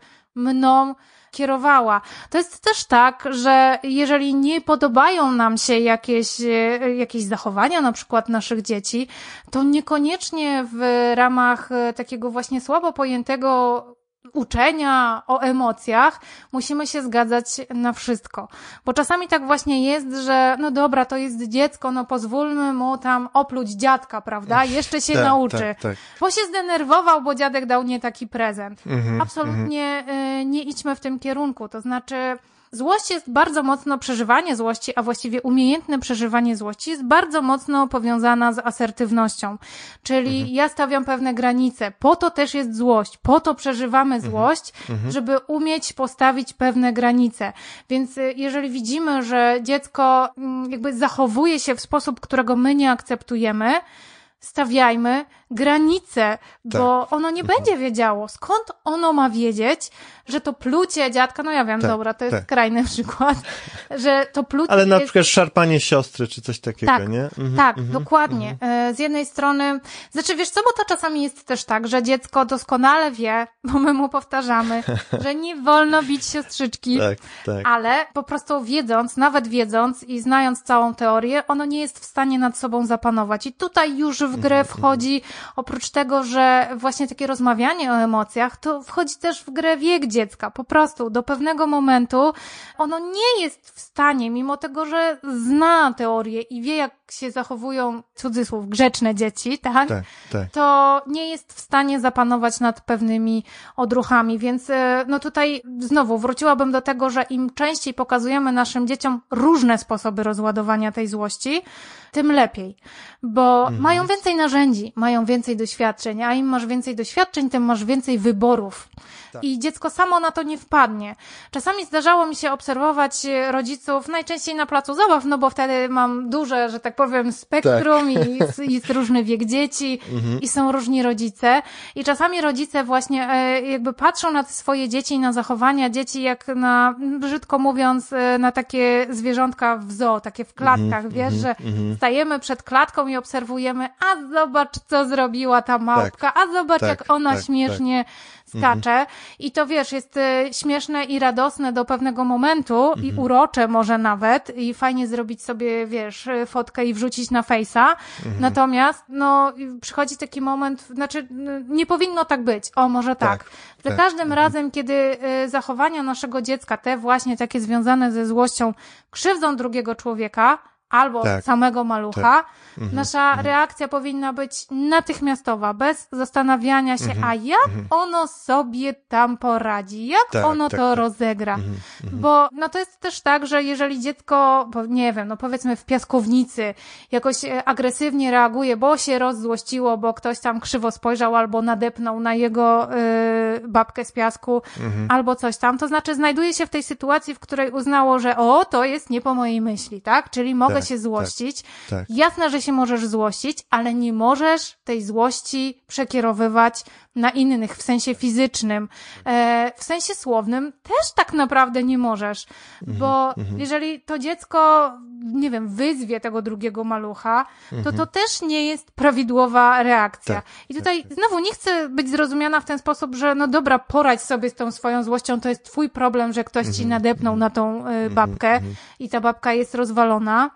Speaker 2: mną kierowała. To jest też tak, że jeżeli nie podobają nam się jakieś, jakieś zachowania na przykład naszych dzieci, to niekoniecznie w ramach takiego właśnie słabo pojętego uczenia o emocjach musimy się zgadzać na wszystko. Bo czasami tak właśnie jest, że no dobra, to jest dziecko, no pozwólmy mu tam opluć dziadka, prawda? Jeszcze się tak, nauczy. Tak, tak. Bo się zdenerwował, bo dziadek dał nie taki prezent. Mhm, Absolutnie y, nie idźmy w tym kierunku. To znaczy złość jest bardzo mocno, przeżywanie złości, a właściwie umiejętne przeżywanie złości jest bardzo mocno powiązana z asertywnością. Czyli mhm. ja stawiam pewne granice. Po to też jest złość. Po to przeżywamy złość, mhm. żeby umieć postawić pewne granice. Więc jeżeli widzimy, że dziecko jakby zachowuje się w sposób, którego my nie akceptujemy, stawiajmy granice, bo tak. ono nie mhm. będzie wiedziało. Skąd ono ma wiedzieć, że to plucie dziadka, no ja wiem, tak, dobra, to jest tak. skrajny przykład, że to plucie
Speaker 1: Ale na
Speaker 2: jest...
Speaker 1: przykład szarpanie siostry, czy coś takiego,
Speaker 2: tak,
Speaker 1: nie? Mhm,
Speaker 2: tak,
Speaker 1: mhm,
Speaker 2: dokładnie.
Speaker 1: Mhm.
Speaker 2: Z jednej strony, znaczy wiesz co, bo to czasami jest też tak, że dziecko doskonale wie, bo my mu powtarzamy, że nie wolno bić siostrzyczki,
Speaker 1: tak, tak.
Speaker 2: ale po prostu wiedząc, nawet wiedząc i znając całą teorię, ono nie jest w stanie nad sobą zapanować. I tutaj już w grę mhm, wchodzi, oprócz tego, że właśnie takie rozmawianie o emocjach, to wchodzi też w grę wiek dziecka. Po prostu do pewnego momentu ono nie jest w stanie, mimo tego, że zna teorię i wie, jak się zachowują, cudzysłów, grzeczne dzieci, tak?
Speaker 1: Tak, tak.
Speaker 2: To nie jest w stanie zapanować nad pewnymi odruchami, więc no tutaj znowu wróciłabym do tego, że im częściej pokazujemy naszym dzieciom różne sposoby rozładowania tej złości, tym lepiej, bo mhm. mają więcej narzędzi, mają więcej doświadczeń, a im masz więcej doświadczeń, tym masz więcej wyborów. Tak. I dziecko samo na to nie wpadnie. Czasami zdarzało mi się obserwować rodziców, najczęściej na placu zabaw, no bo wtedy mam duże, że tak powiem, spektrum tak. i jest, jest różny wiek dzieci mhm. i są różni rodzice. I czasami rodzice właśnie jakby patrzą na te swoje dzieci i na zachowania dzieci, jak na, brzydko mówiąc, na takie zwierzątka w zoo, takie w klatkach, mhm. wiesz, że mhm. stajemy przed klatką i obserwujemy, a zobacz, co zrobiła ta małpka, tak. a zobacz, tak, jak ona tak, śmiesznie tak. skacze. Mhm. I to wiesz, jest śmieszne i radosne do pewnego momentu mhm. i urocze może nawet i fajnie zrobić sobie, wiesz, fotkę i wrzucić na Face'a. Mhm. Natomiast, no, przychodzi taki moment, znaczy, nie powinno tak być. O, może tak. tak Za tak. każdym mhm. razem, kiedy zachowania naszego dziecka, te właśnie takie związane ze złością, krzywdzą drugiego człowieka, albo tak. samego malucha, tak. mhm. nasza mhm. reakcja powinna być natychmiastowa, bez zastanawiania się, mhm. a jak mhm. ono sobie tam poradzi, jak tak, ono tak, to tak. rozegra. Mhm. Mhm. Bo no to jest też tak, że jeżeli dziecko, bo nie wiem, no powiedzmy w piaskownicy jakoś agresywnie reaguje, bo się rozzłościło, bo ktoś tam krzywo spojrzał albo nadepnął na jego y, babkę z piasku, mhm. albo coś tam, to znaczy znajduje się w tej sytuacji, w której uznało, że o, to jest nie po mojej myśli, tak? Czyli mogę tak, się złościć. Tak, tak. Jasne, że się możesz złościć, ale nie możesz tej złości przekierowywać na innych, w sensie fizycznym. E, w sensie słownym też tak naprawdę nie możesz, mm-hmm, bo mm-hmm. jeżeli to dziecko, nie wiem, wyzwie tego drugiego malucha, to mm-hmm. to też nie jest prawidłowa reakcja. Tak, I tutaj tak, znowu nie chcę być zrozumiana w ten sposób, że no dobra, poradź sobie z tą swoją złością, to jest twój problem, że ktoś mm-hmm, ci nadepnął mm-hmm, na tą y, babkę mm-hmm. i ta babka jest rozwalona.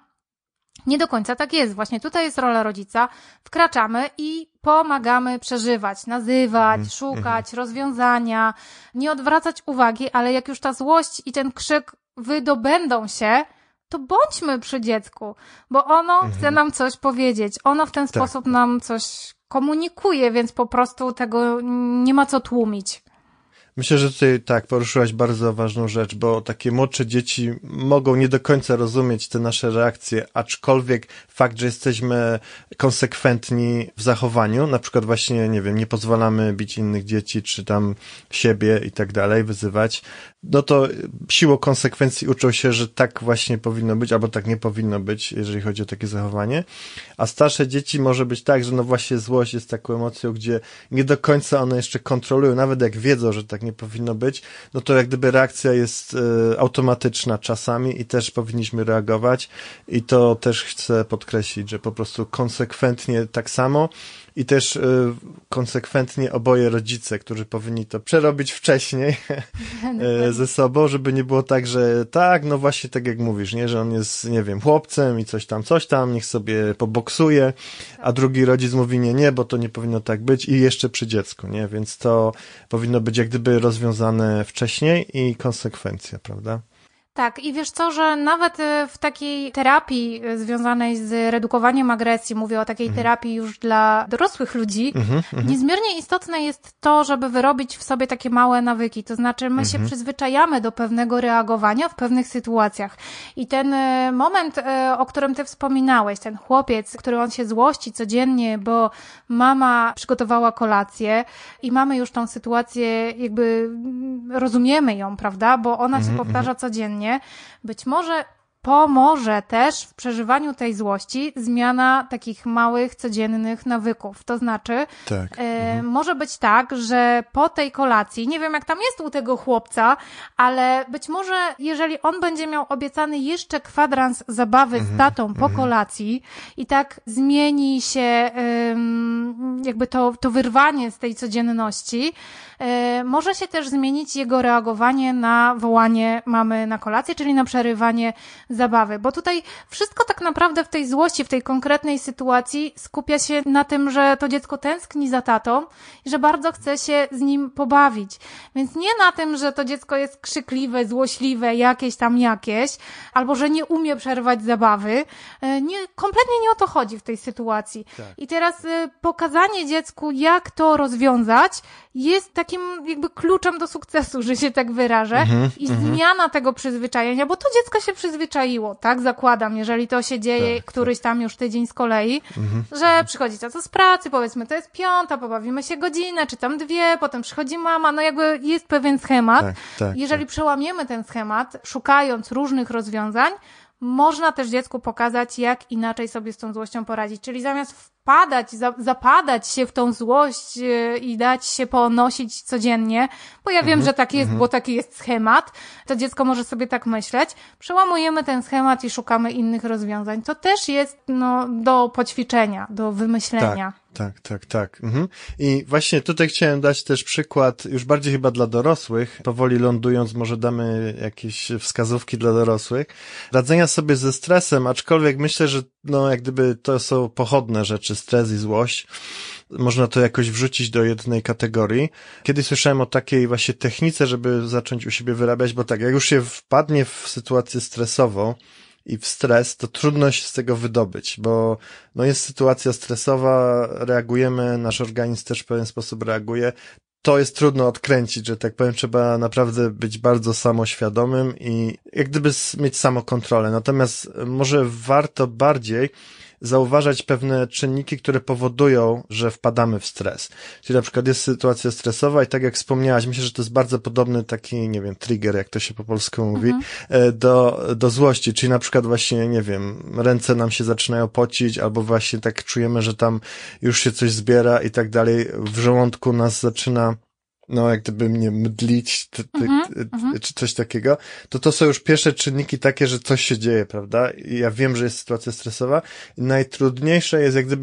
Speaker 2: Nie do końca tak jest. Właśnie tutaj jest rola rodzica. Wkraczamy i pomagamy przeżywać, nazywać, mm, szukać mm. rozwiązania, nie odwracać uwagi, ale jak już ta złość i ten krzyk wydobędą się, to bądźmy przy dziecku, bo ono mhm. chce nam coś powiedzieć. Ono w ten tak. sposób nam coś komunikuje, więc po prostu tego nie ma co tłumić.
Speaker 1: Myślę, że tutaj tak, poruszyłaś bardzo ważną rzecz, bo takie młodsze dzieci mogą nie do końca rozumieć te nasze reakcje, aczkolwiek fakt, że jesteśmy konsekwentni w zachowaniu, na przykład właśnie, nie wiem, nie pozwalamy bić innych dzieci, czy tam siebie i tak dalej, wyzywać, no to siłą konsekwencji uczą się, że tak właśnie powinno być, albo tak nie powinno być, jeżeli chodzi o takie zachowanie. A starsze dzieci może być tak, że no właśnie złość jest taką emocją, gdzie nie do końca one jeszcze kontrolują, nawet jak wiedzą, że tak nie powinno być, no to jak gdyby reakcja jest e, automatyczna czasami i też powinniśmy reagować i to też chcę podkreślić, że po prostu konsekwentnie tak samo i też e, konsekwentnie oboje rodzice, którzy powinni to przerobić wcześniej e, ze sobą, żeby nie było tak, że tak, no właśnie tak jak mówisz, nie, że on jest, nie wiem, chłopcem i coś tam, coś tam, niech sobie poboksuje, a drugi rodzic mówi nie, nie, bo to nie powinno tak być i jeszcze przy dziecku, nie, więc to powinno być jak gdyby rozwiązane wcześniej i konsekwencja, prawda?
Speaker 2: Tak, i wiesz co, że nawet w takiej terapii związanej z redukowaniem agresji, mówię o takiej mhm. terapii już dla dorosłych ludzi, mhm, niezmiernie istotne jest to, żeby wyrobić w sobie takie małe nawyki, to znaczy my mhm. się przyzwyczajamy do pewnego reagowania w pewnych sytuacjach i ten moment, o którym ty wspominałeś, ten chłopiec, który on się złości codziennie, bo mama przygotowała kolację i mamy już tą sytuację, jakby rozumiemy ją, prawda, bo ona mhm, się powtarza codziennie. Być może pomoże też w przeżywaniu tej złości zmiana takich małych, codziennych nawyków. To znaczy, tak. e, mhm. może być tak, że po tej kolacji, nie wiem jak tam jest u tego chłopca, ale być może jeżeli on będzie miał obiecany jeszcze kwadrans zabawy mhm. z tatą po mhm. kolacji i tak zmieni się ym, jakby to, to wyrwanie z tej codzienności, e, może się też zmienić jego reagowanie na wołanie mamy na kolację, czyli na przerywanie zabawy, bo tutaj wszystko tak naprawdę w tej złości, w tej konkretnej sytuacji skupia się na tym, że to dziecko tęskni za tatą i że bardzo chce się z nim pobawić. Więc nie na tym, że to dziecko jest krzykliwe, złośliwe, jakieś tam jakieś, albo że nie umie przerwać zabawy. Nie, kompletnie nie o to chodzi w tej sytuacji. Tak. I teraz pokazanie dziecku, jak to rozwiązać, jest takim jakby kluczem do sukcesu, że się tak wyrażę, mm-hmm, i mm-hmm. zmiana tego przyzwyczajenia, bo to dziecko się przyzwyczaiło, tak? Zakładam, jeżeli to się dzieje tak, któryś tam już tydzień z kolei, mm-hmm. że przychodzi tato z pracy, powiedzmy, to jest piąta, pobawimy się godzinę, czy tam dwie, potem przychodzi mama, no jakby jest pewien schemat. Tak, tak, jeżeli tak. przełamiemy ten schemat, szukając różnych rozwiązań, można też dziecku pokazać, jak inaczej sobie z tą złością poradzić. Czyli zamiast wpadać, za, zapadać się w tą złość yy, i dać się ponosić codziennie, bo ja wiem, mm-hmm, że tak jest, mm-hmm. bo taki jest schemat, to dziecko może sobie tak myśleć. Przełamujemy ten schemat i szukamy innych rozwiązań. To też jest no, do poćwiczenia, do wymyślenia.
Speaker 1: Tak. Tak, tak, tak. Mhm. I właśnie tutaj chciałem dać też przykład, już bardziej chyba dla dorosłych, powoli lądując, może damy jakieś wskazówki dla dorosłych, radzenia sobie ze stresem, aczkolwiek myślę, że no jak gdyby to są pochodne rzeczy, stres i złość. Można to jakoś wrzucić do jednej kategorii. Kiedyś słyszałem o takiej właśnie technice, żeby zacząć u siebie wyrabiać, bo tak, jak już się wpadnie w sytuację stresową, i w stres, to trudno się z tego wydobyć, bo no jest sytuacja stresowa, reagujemy, nasz organizm też w pewien sposób reaguje. To jest trudno odkręcić, że tak powiem, trzeba naprawdę być bardzo samoświadomym i jak gdyby mieć samokontrolę. Natomiast może warto bardziej zauważać pewne czynniki, które powodują, że wpadamy w stres. Czyli na przykład jest sytuacja stresowa i tak jak wspomniałaś, myślę, że to jest bardzo podobny taki, nie wiem, trigger, jak to się po polsku mówi, mhm. do, do złości. Czyli na przykład właśnie, nie wiem, ręce nam się zaczynają pocić albo właśnie tak czujemy, że tam już się coś zbiera i tak dalej. W żołądku nas zaczyna no jak gdyby mnie mdlić, ty, ty,
Speaker 2: mm-hmm,
Speaker 1: ty, czy coś takiego, to to są już pierwsze czynniki takie, że coś się dzieje, prawda? I ja wiem, że jest sytuacja stresowa i najtrudniejsze jest jak gdyby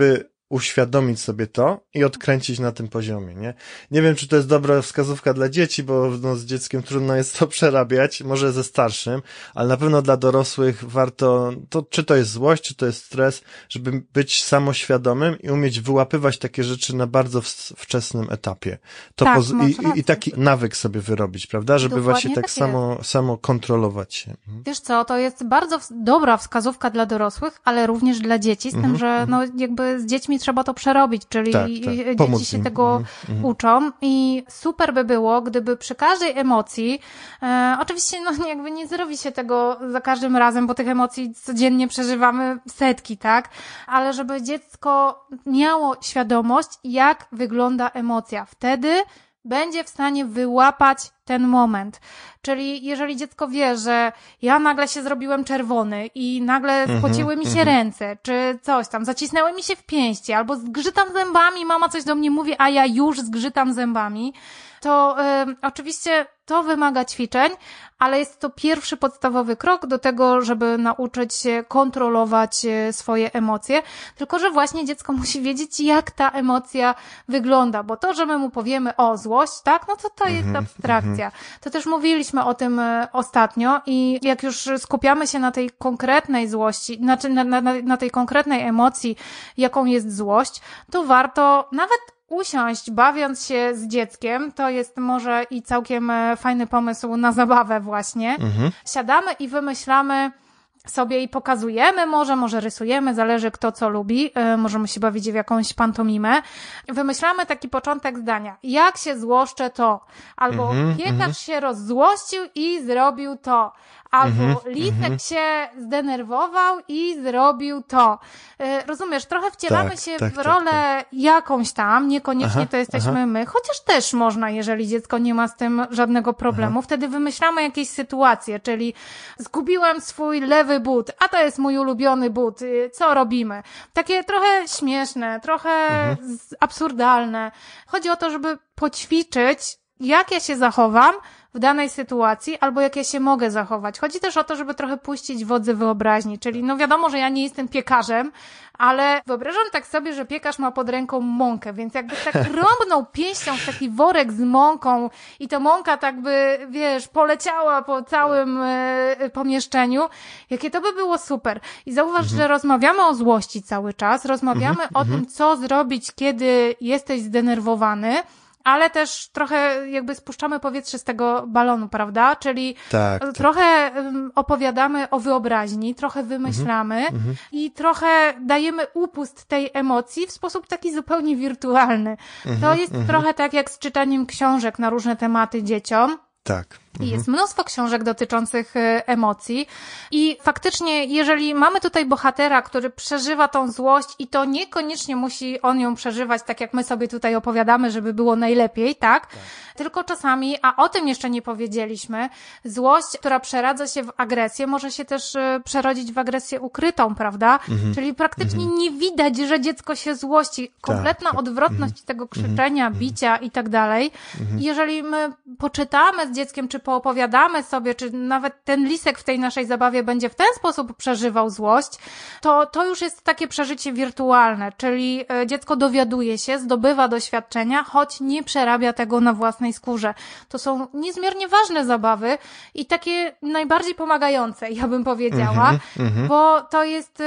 Speaker 1: uświadomić sobie to i odkręcić na tym poziomie, nie? Nie wiem, czy to jest dobra wskazówka dla dzieci, bo no, z dzieckiem trudno jest to przerabiać, może ze starszym, ale na pewno dla dorosłych warto, to czy to jest złość, czy to jest stres, żeby być samoświadomym i umieć wyłapywać takie rzeczy na bardzo wczesnym etapie. To
Speaker 2: tak,
Speaker 1: poz- i, i taki nawyk sobie wyrobić, prawda? Żeby
Speaker 2: Dokładnie
Speaker 1: właśnie tak,
Speaker 2: tak
Speaker 1: samo, samo kontrolować się.
Speaker 2: Wiesz co, to jest bardzo w- dobra wskazówka dla dorosłych, ale również dla dzieci, z tym,
Speaker 1: Mhm,
Speaker 2: że no jakby z dziećmi trzeba to przerobić, czyli
Speaker 1: Tak, tak. Pomóc
Speaker 2: dzieci się
Speaker 1: im.
Speaker 2: tego
Speaker 1: Mhm, mhm.
Speaker 2: uczą i super by było, gdyby przy każdej emocji, e, oczywiście no jakby nie zrobi się tego za każdym razem, bo tych emocji codziennie przeżywamy setki, tak? Ale żeby dziecko miało świadomość, jak wygląda emocja. Wtedy będzie w stanie wyłapać ten moment. Czyli jeżeli dziecko wie, że ja nagle się zrobiłem czerwony i nagle spociły mi się
Speaker 1: mhm.
Speaker 2: ręce, czy coś tam, zacisnęły mi się w pięści, albo zgrzytam zębami, mama coś do mnie mówi, a ja już zgrzytam zębami, to y, oczywiście to wymaga ćwiczeń, ale jest to pierwszy podstawowy krok do tego, żeby nauczyć się kontrolować swoje emocje, tylko że właśnie dziecko musi wiedzieć, jak ta emocja wygląda, bo to, że my mu powiemy o złość, tak, no to to jest
Speaker 1: Mhm,
Speaker 2: abstrakcja. To też mówiliśmy o tym e, ostatnio i jak już skupiamy się na tej konkretnej złości, znaczy na, na, na tej konkretnej emocji, jaką jest złość, to warto nawet usiąść, bawiąc się z dzieckiem, to jest może i całkiem e, fajny pomysł na zabawę właśnie.
Speaker 1: Mhm.
Speaker 2: Siadamy i wymyślamy sobie i pokazujemy, może, może rysujemy, zależy kto co lubi, yy, możemy się bawić w jakąś pantomimę. Wymyślamy taki początek zdania. Jak się złoszczę to? Albo
Speaker 1: Mhm,
Speaker 2: piekarz
Speaker 1: mhm.
Speaker 2: się rozzłościł i zrobił to. Albo
Speaker 1: Mhm,
Speaker 2: lisek
Speaker 1: mhm.
Speaker 2: się zdenerwował i zrobił to. Yy, rozumiesz, trochę wcielamy
Speaker 1: Tak,
Speaker 2: się
Speaker 1: tak,
Speaker 2: w
Speaker 1: tak,
Speaker 2: rolę jakąś tam, niekoniecznie
Speaker 1: Aha,
Speaker 2: to jesteśmy
Speaker 1: aha.
Speaker 2: my, chociaż też można, jeżeli dziecko nie ma z tym żadnego problemu. Wtedy wymyślamy jakieś sytuacje, czyli zgubiłem swój lewy but, a to jest mój ulubiony but, y, co robimy? Takie trochę śmieszne, trochę
Speaker 1: Mhm.
Speaker 2: z- absurdalne. Chodzi o to, żeby poćwiczyć, jak ja się zachowam w danej sytuacji, albo jak ja się mogę zachować. Chodzi też o to, żeby trochę puścić wodze wyobraźni, czyli no wiadomo, że ja nie jestem piekarzem, ale wyobrażam tak sobie, że piekarz ma pod ręką mąkę, więc jakby tak rąbnął pięścią w taki worek z mąką i ta mąka tak by, wiesz, poleciała po całym e, pomieszczeniu, jakie to by było super. I zauważ, że rozmawiamy o złości cały czas, rozmawiamy o tym, co zrobić, kiedy jesteś zdenerwowany, ale też trochę jakby spuszczamy powietrze z tego balonu, prawda? Czyli
Speaker 1: Tak, tak.
Speaker 2: trochę um, opowiadamy o wyobraźni, trochę wymyślamy
Speaker 1: Mhm.
Speaker 2: i trochę dajemy upust tej emocji w sposób taki zupełnie wirtualny. To jest trochę tak jak z czytaniem książek na różne tematy dzieciom.
Speaker 1: Tak.
Speaker 2: I jest mnóstwo książek dotyczących e, emocji i faktycznie, jeżeli mamy tutaj bohatera, który przeżywa tą złość i to niekoniecznie musi on ją przeżywać tak, jak my sobie tutaj opowiadamy, żeby było najlepiej, tak? tak. Tylko czasami, a o tym jeszcze nie powiedzieliśmy, złość, która przeradza się w agresję, może się też e, przerodzić w agresję ukrytą, prawda? Mhm. Czyli praktycznie mhm. nie widać, że dziecko się złości. Kompletna tak, tak. odwrotność mhm. tego krzyczenia, mhm. bicia i tak dalej. Mhm. Jeżeli my poczytamy z dzieckiem, czy poopowiadamy sobie, czy nawet ten lisek w tej naszej zabawie będzie w ten sposób przeżywał złość, to to już jest takie przeżycie wirtualne, czyli dziecko dowiaduje się, zdobywa doświadczenia, choć nie przerabia tego na własnej skórze. To są niezmiernie ważne zabawy i takie najbardziej pomagające, ja bym powiedziała, mm-hmm, bo to jest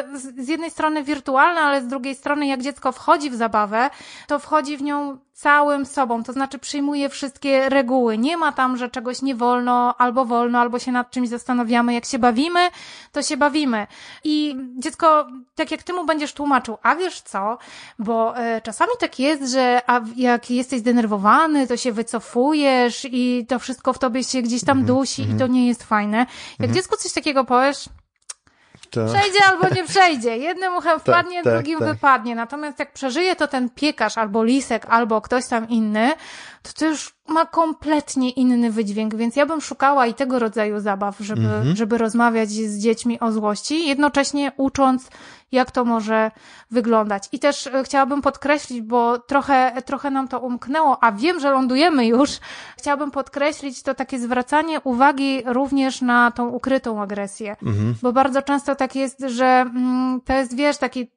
Speaker 2: z jednej strony wirtualne, ale z drugiej strony jak dziecko wchodzi w zabawę, to wchodzi w nią całym sobą, to znaczy przyjmuje wszystkie reguły. Nie ma tam, że czegoś nie wolno, albo wolno, albo się nad czymś zastanawiamy. Jak się bawimy, to się bawimy. I dziecko, tak jak ty mu będziesz tłumaczył, a wiesz co, bo e, czasami tak jest, że a jak jesteś zdenerwowany, to się wycofujesz i to wszystko w tobie się gdzieś tam dusi mm-hmm. i to nie jest fajne. Jak mm-hmm. dziecku coś takiego powiesz, to... przejdzie albo nie przejdzie. Jednym uchem wpadnie, tak, drugim tak, tak. wypadnie. Natomiast jak przeżyje to ten piekarz albo lisek, albo ktoś tam inny, to to już ma kompletnie inny wydźwięk, więc ja bym szukała i tego rodzaju zabaw, żeby, mm-hmm. żeby rozmawiać z dziećmi o złości, jednocześnie ucząc, jak to może wyglądać. I też chciałabym podkreślić, bo trochę, trochę nam to umknęło, a wiem, że lądujemy już, chciałabym podkreślić to takie zwracanie uwagi również na tą ukrytą agresję. Mm-hmm. Bo bardzo często tak jest, że mm, to jest, wiesz, taki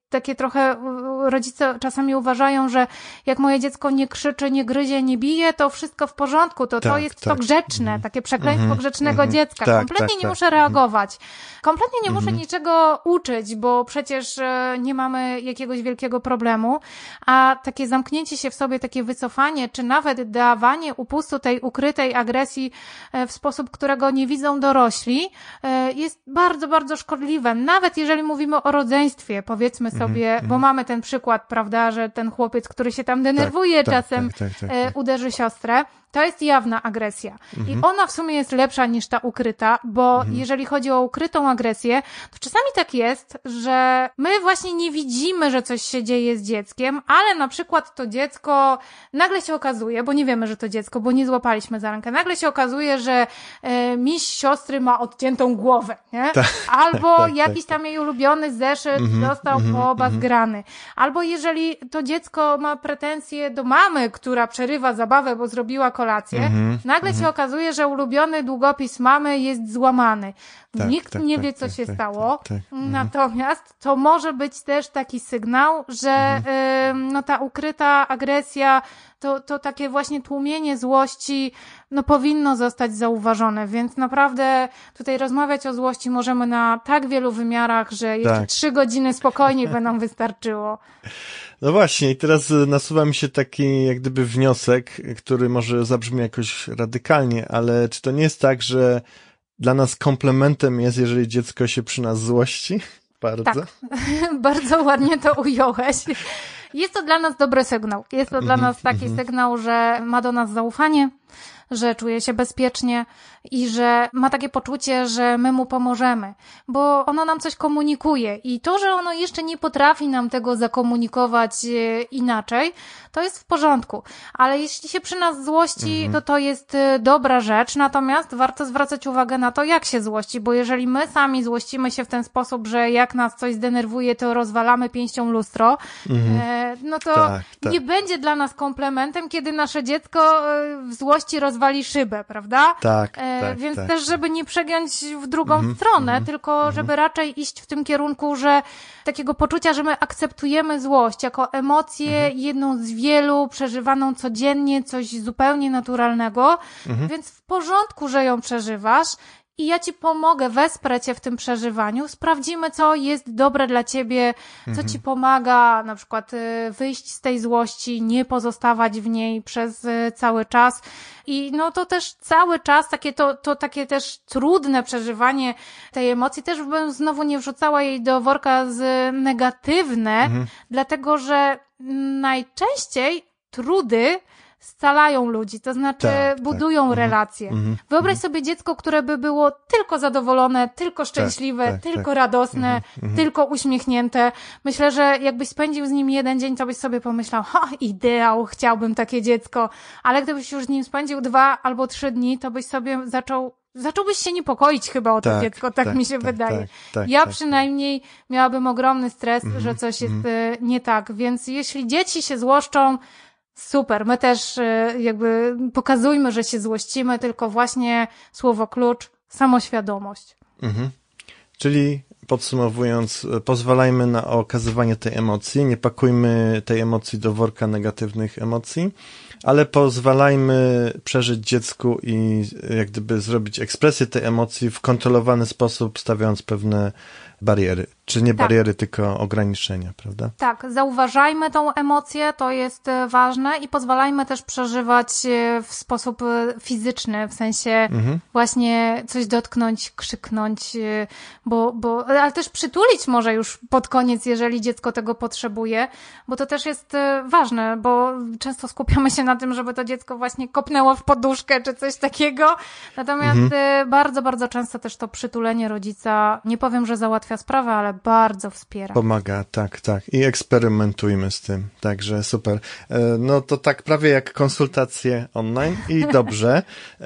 Speaker 2: takie trochę rodzice czasami uważają, że jak moje dziecko nie krzyczy, nie gryzie, nie bije, to wszystko w porządku, to tak, to jest tak. to grzeczne, mm. takie przekleństwo mm-hmm, grzecznego mm-hmm. dziecka. Tak, kompletnie tak, nie tak. muszę reagować. Kompletnie nie mm-hmm. muszę niczego uczyć, bo przecież nie mamy jakiegoś wielkiego problemu, a takie zamknięcie się w sobie, takie wycofanie, czy nawet dawanie upustu tej ukrytej agresji w sposób, którego nie widzą dorośli, jest bardzo, bardzo szkodliwe. Nawet jeżeli mówimy o rodzeństwie, powiedzmy sobie, mm-hmm. bo mamy ten przykład, prawda, że ten chłopiec, który się tam denerwuje, tak, czasem tak, tak, tak, tak, tak. uderzy siostrę, to jest jawna agresja. Mhm. I ona w sumie jest lepsza niż ta ukryta, bo mhm. jeżeli chodzi o ukrytą agresję, to czasami tak jest, że my właśnie nie widzimy, że coś się dzieje z dzieckiem, ale na przykład to dziecko nagle się okazuje, bo nie wiemy, że to dziecko, bo nie złapaliśmy za rękę, nagle się okazuje, że e, miś siostry ma odciętą głowę, nie? Tak, albo tak, tak, jakiś tam jej ulubiony zeszyt mhm, został mhm, po oba mhm. zgrany. Albo jeżeli to dziecko ma pretensje do mamy, która przerywa zabawę, bo zrobiła kolację, mm-hmm, nagle mm-hmm. się okazuje, że ulubiony długopis mamy jest złamany. Tak, Nikt tak, nie tak, wie, co tak, się tak, stało. Tak, tak, Natomiast to może być też taki sygnał, że mm-hmm. y, no ta ukryta agresja, to, to takie właśnie tłumienie złości, no powinno zostać zauważone, więc naprawdę tutaj rozmawiać o złości możemy na tak wielu wymiarach, że jeszcze tak. trzy godziny spokojnie by nam wystarczyło.
Speaker 1: No właśnie, i teraz nasuwa mi się taki jak gdyby wniosek, który może zabrzmi jakoś radykalnie, ale czy to nie jest tak, że dla nas komplementem jest, jeżeli dziecko się przy nas złości? Bardzo. Tak,
Speaker 2: bardzo ładnie to ująłeś. Jest to dla nas dobry sygnał. Jest to dla nas taki sygnał, że ma do nas zaufanie, że czuje się bezpiecznie i że ma takie poczucie, że my mu pomożemy, bo ono nam coś komunikuje i to, że ono jeszcze nie potrafi nam tego zakomunikować inaczej, to jest w porządku, ale jeśli się przy nas złości, mhm. to to jest dobra rzecz, natomiast warto zwracać uwagę na to, jak się złości, bo jeżeli my sami złościmy się w ten sposób, że jak nas coś zdenerwuje, to rozwalamy pięścią lustro, mhm. no to tak, tak. nie będzie dla nas komplementem, kiedy nasze dziecko w złości rozwali szybę, prawda? Tak. E, tak więc tak, też, żeby nie przegiąć w drugą mm-hmm, stronę, mm-hmm, tylko mm-hmm. żeby raczej iść w tym kierunku, że takiego poczucia, że my akceptujemy złość jako emocję, mm-hmm. jedną z wielu, przeżywaną codziennie, coś zupełnie naturalnego, mm-hmm. więc w porządku, że ją przeżywasz. I ja ci pomogę, wesprę cię w tym przeżywaniu, sprawdzimy, co jest dobre dla ciebie, co mhm. ci pomaga, na przykład wyjść z tej złości, nie pozostawać w niej przez cały czas. I no to też cały czas takie to, to takie też trudne przeżywanie tej emocji, też bym znowu nie wrzucała jej do worka z negatywne, mhm. dlatego że najczęściej trudy scalają ludzi, to znaczy tak, budują tak. relacje. Mm-hmm. Wyobraź mm-hmm. sobie dziecko, które by było tylko zadowolone, tylko szczęśliwe, tak, tak, tylko tak. radosne, mm-hmm. tylko uśmiechnięte. Myślę, że jakbyś spędził z nim jeden dzień, to byś sobie pomyślał, ha, ideał, chciałbym takie dziecko, ale gdybyś już z nim spędził dwa albo trzy dni, to byś sobie zaczął Zacząłbyś się niepokoić chyba o to tak, dziecko, tak, tak mi się tak, wydaje. Tak, tak, ja tak, przynajmniej tak. miałabym ogromny stres, mm-hmm, że coś jest mm-hmm. nie tak, więc jeśli dzieci się złoszczą, super, my też jakby pokazujmy, że się złościmy, tylko właśnie słowo klucz, samoświadomość. Mhm.
Speaker 1: Czyli podsumowując, pozwalajmy na okazywanie tej emocji, nie pakujmy tej emocji do worka negatywnych emocji, ale pozwalajmy przeżyć dziecku i jak gdyby zrobić ekspresję tej emocji w kontrolowany sposób, stawiając pewne bariery. Czy nie bariery, tak. tylko ograniczenia, prawda?
Speaker 2: Tak, zauważajmy tą emocję, to jest ważne i pozwalajmy też przeżywać w sposób fizyczny, w sensie mhm. właśnie coś dotknąć, krzyknąć, bo, bo, ale też przytulić może już pod koniec, jeżeli dziecko tego potrzebuje, bo to też jest ważne, bo często skupiamy się na tym, żeby to dziecko właśnie kopnęło w poduszkę czy coś takiego, natomiast mhm. bardzo, bardzo często też to przytulenie rodzica, nie powiem, że załatwia sprawę, ale bardzo wspiera.
Speaker 1: Pomaga, tak, tak. I eksperymentujmy z tym. Także super. No to tak prawie jak konsultacje online i dobrze.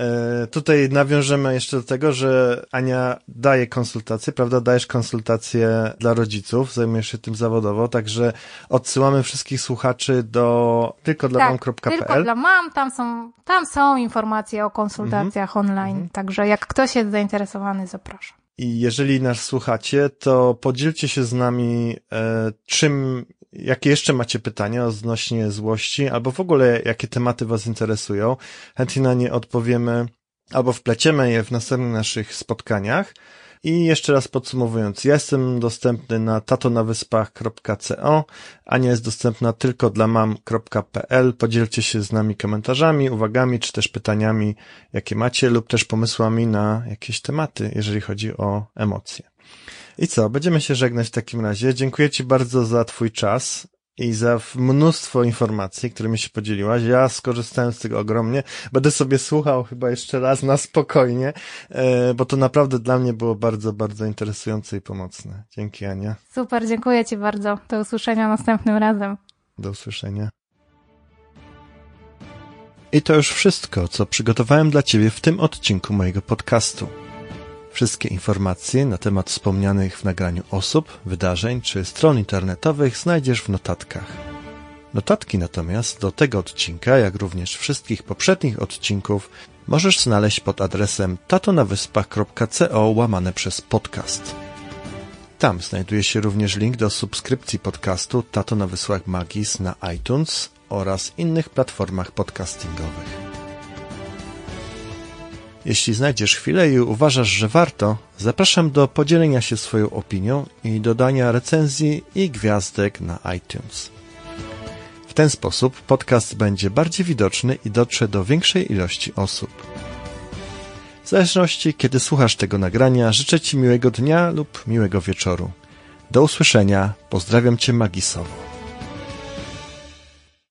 Speaker 1: Tutaj nawiążemy jeszcze do tego, że Ania daje konsultacje, prawda? Dajesz konsultacje dla rodziców, zajmujesz się tym zawodowo, także odsyłamy wszystkich słuchaczy do tylko dla mam kropka p l.
Speaker 2: Tylko dla mam, tam są, tam są informacje o konsultacjach mhm. online, mhm. także jak ktoś jest zainteresowany, zapraszam.
Speaker 1: I jeżeli nas słuchacie, to podzielcie się z nami e, czym, jakie jeszcze macie pytania odnośnie złości, albo w ogóle jakie tematy was interesują. Chętnie na nie odpowiemy, albo wpleciemy je w następnych naszych spotkaniach. I jeszcze raz podsumowując, ja jestem dostępny na tatonawyspach kropka co, Ania jest dostępna tylko dla mam kropka pe el. Podzielcie się z nami komentarzami, uwagami, czy też pytaniami, jakie macie, lub też pomysłami na jakieś tematy, jeżeli chodzi o emocje. I co, będziemy się żegnać w takim razie. Dziękuję Ci bardzo za Twój czas i za mnóstwo informacji, którymi się podzieliłaś. Ja skorzystałem z tego ogromnie. Będę sobie słuchał chyba jeszcze raz na spokojnie, bo to naprawdę dla mnie było bardzo, bardzo interesujące i pomocne. Dzięki, Ania.
Speaker 2: Super, dziękuję Ci bardzo. Do usłyszenia następnym razem.
Speaker 1: Do usłyszenia. I to już wszystko, co przygotowałem dla Ciebie w tym odcinku mojego podcastu. Wszystkie informacje na temat wspomnianych w nagraniu osób, wydarzeń czy stron internetowych znajdziesz w notatkach. Notatki natomiast do tego odcinka, jak również wszystkich poprzednich odcinków, możesz znaleźć pod adresem tatonawyspach kropka co łamane przez podcast. Tam znajduje się również link do subskrypcji podcastu Tato na Wysłach Magis na iTunes oraz innych platformach podcastingowych. Jeśli znajdziesz chwilę i uważasz, że warto, zapraszam do podzielenia się swoją opinią i dodania recenzji i gwiazdek na iTunes. W ten sposób podcast będzie bardziej widoczny i dotrze do większej ilości osób. W zależności, kiedy słuchasz tego nagrania, życzę Ci miłego dnia lub miłego wieczoru. Do usłyszenia, pozdrawiam Cię magisowo.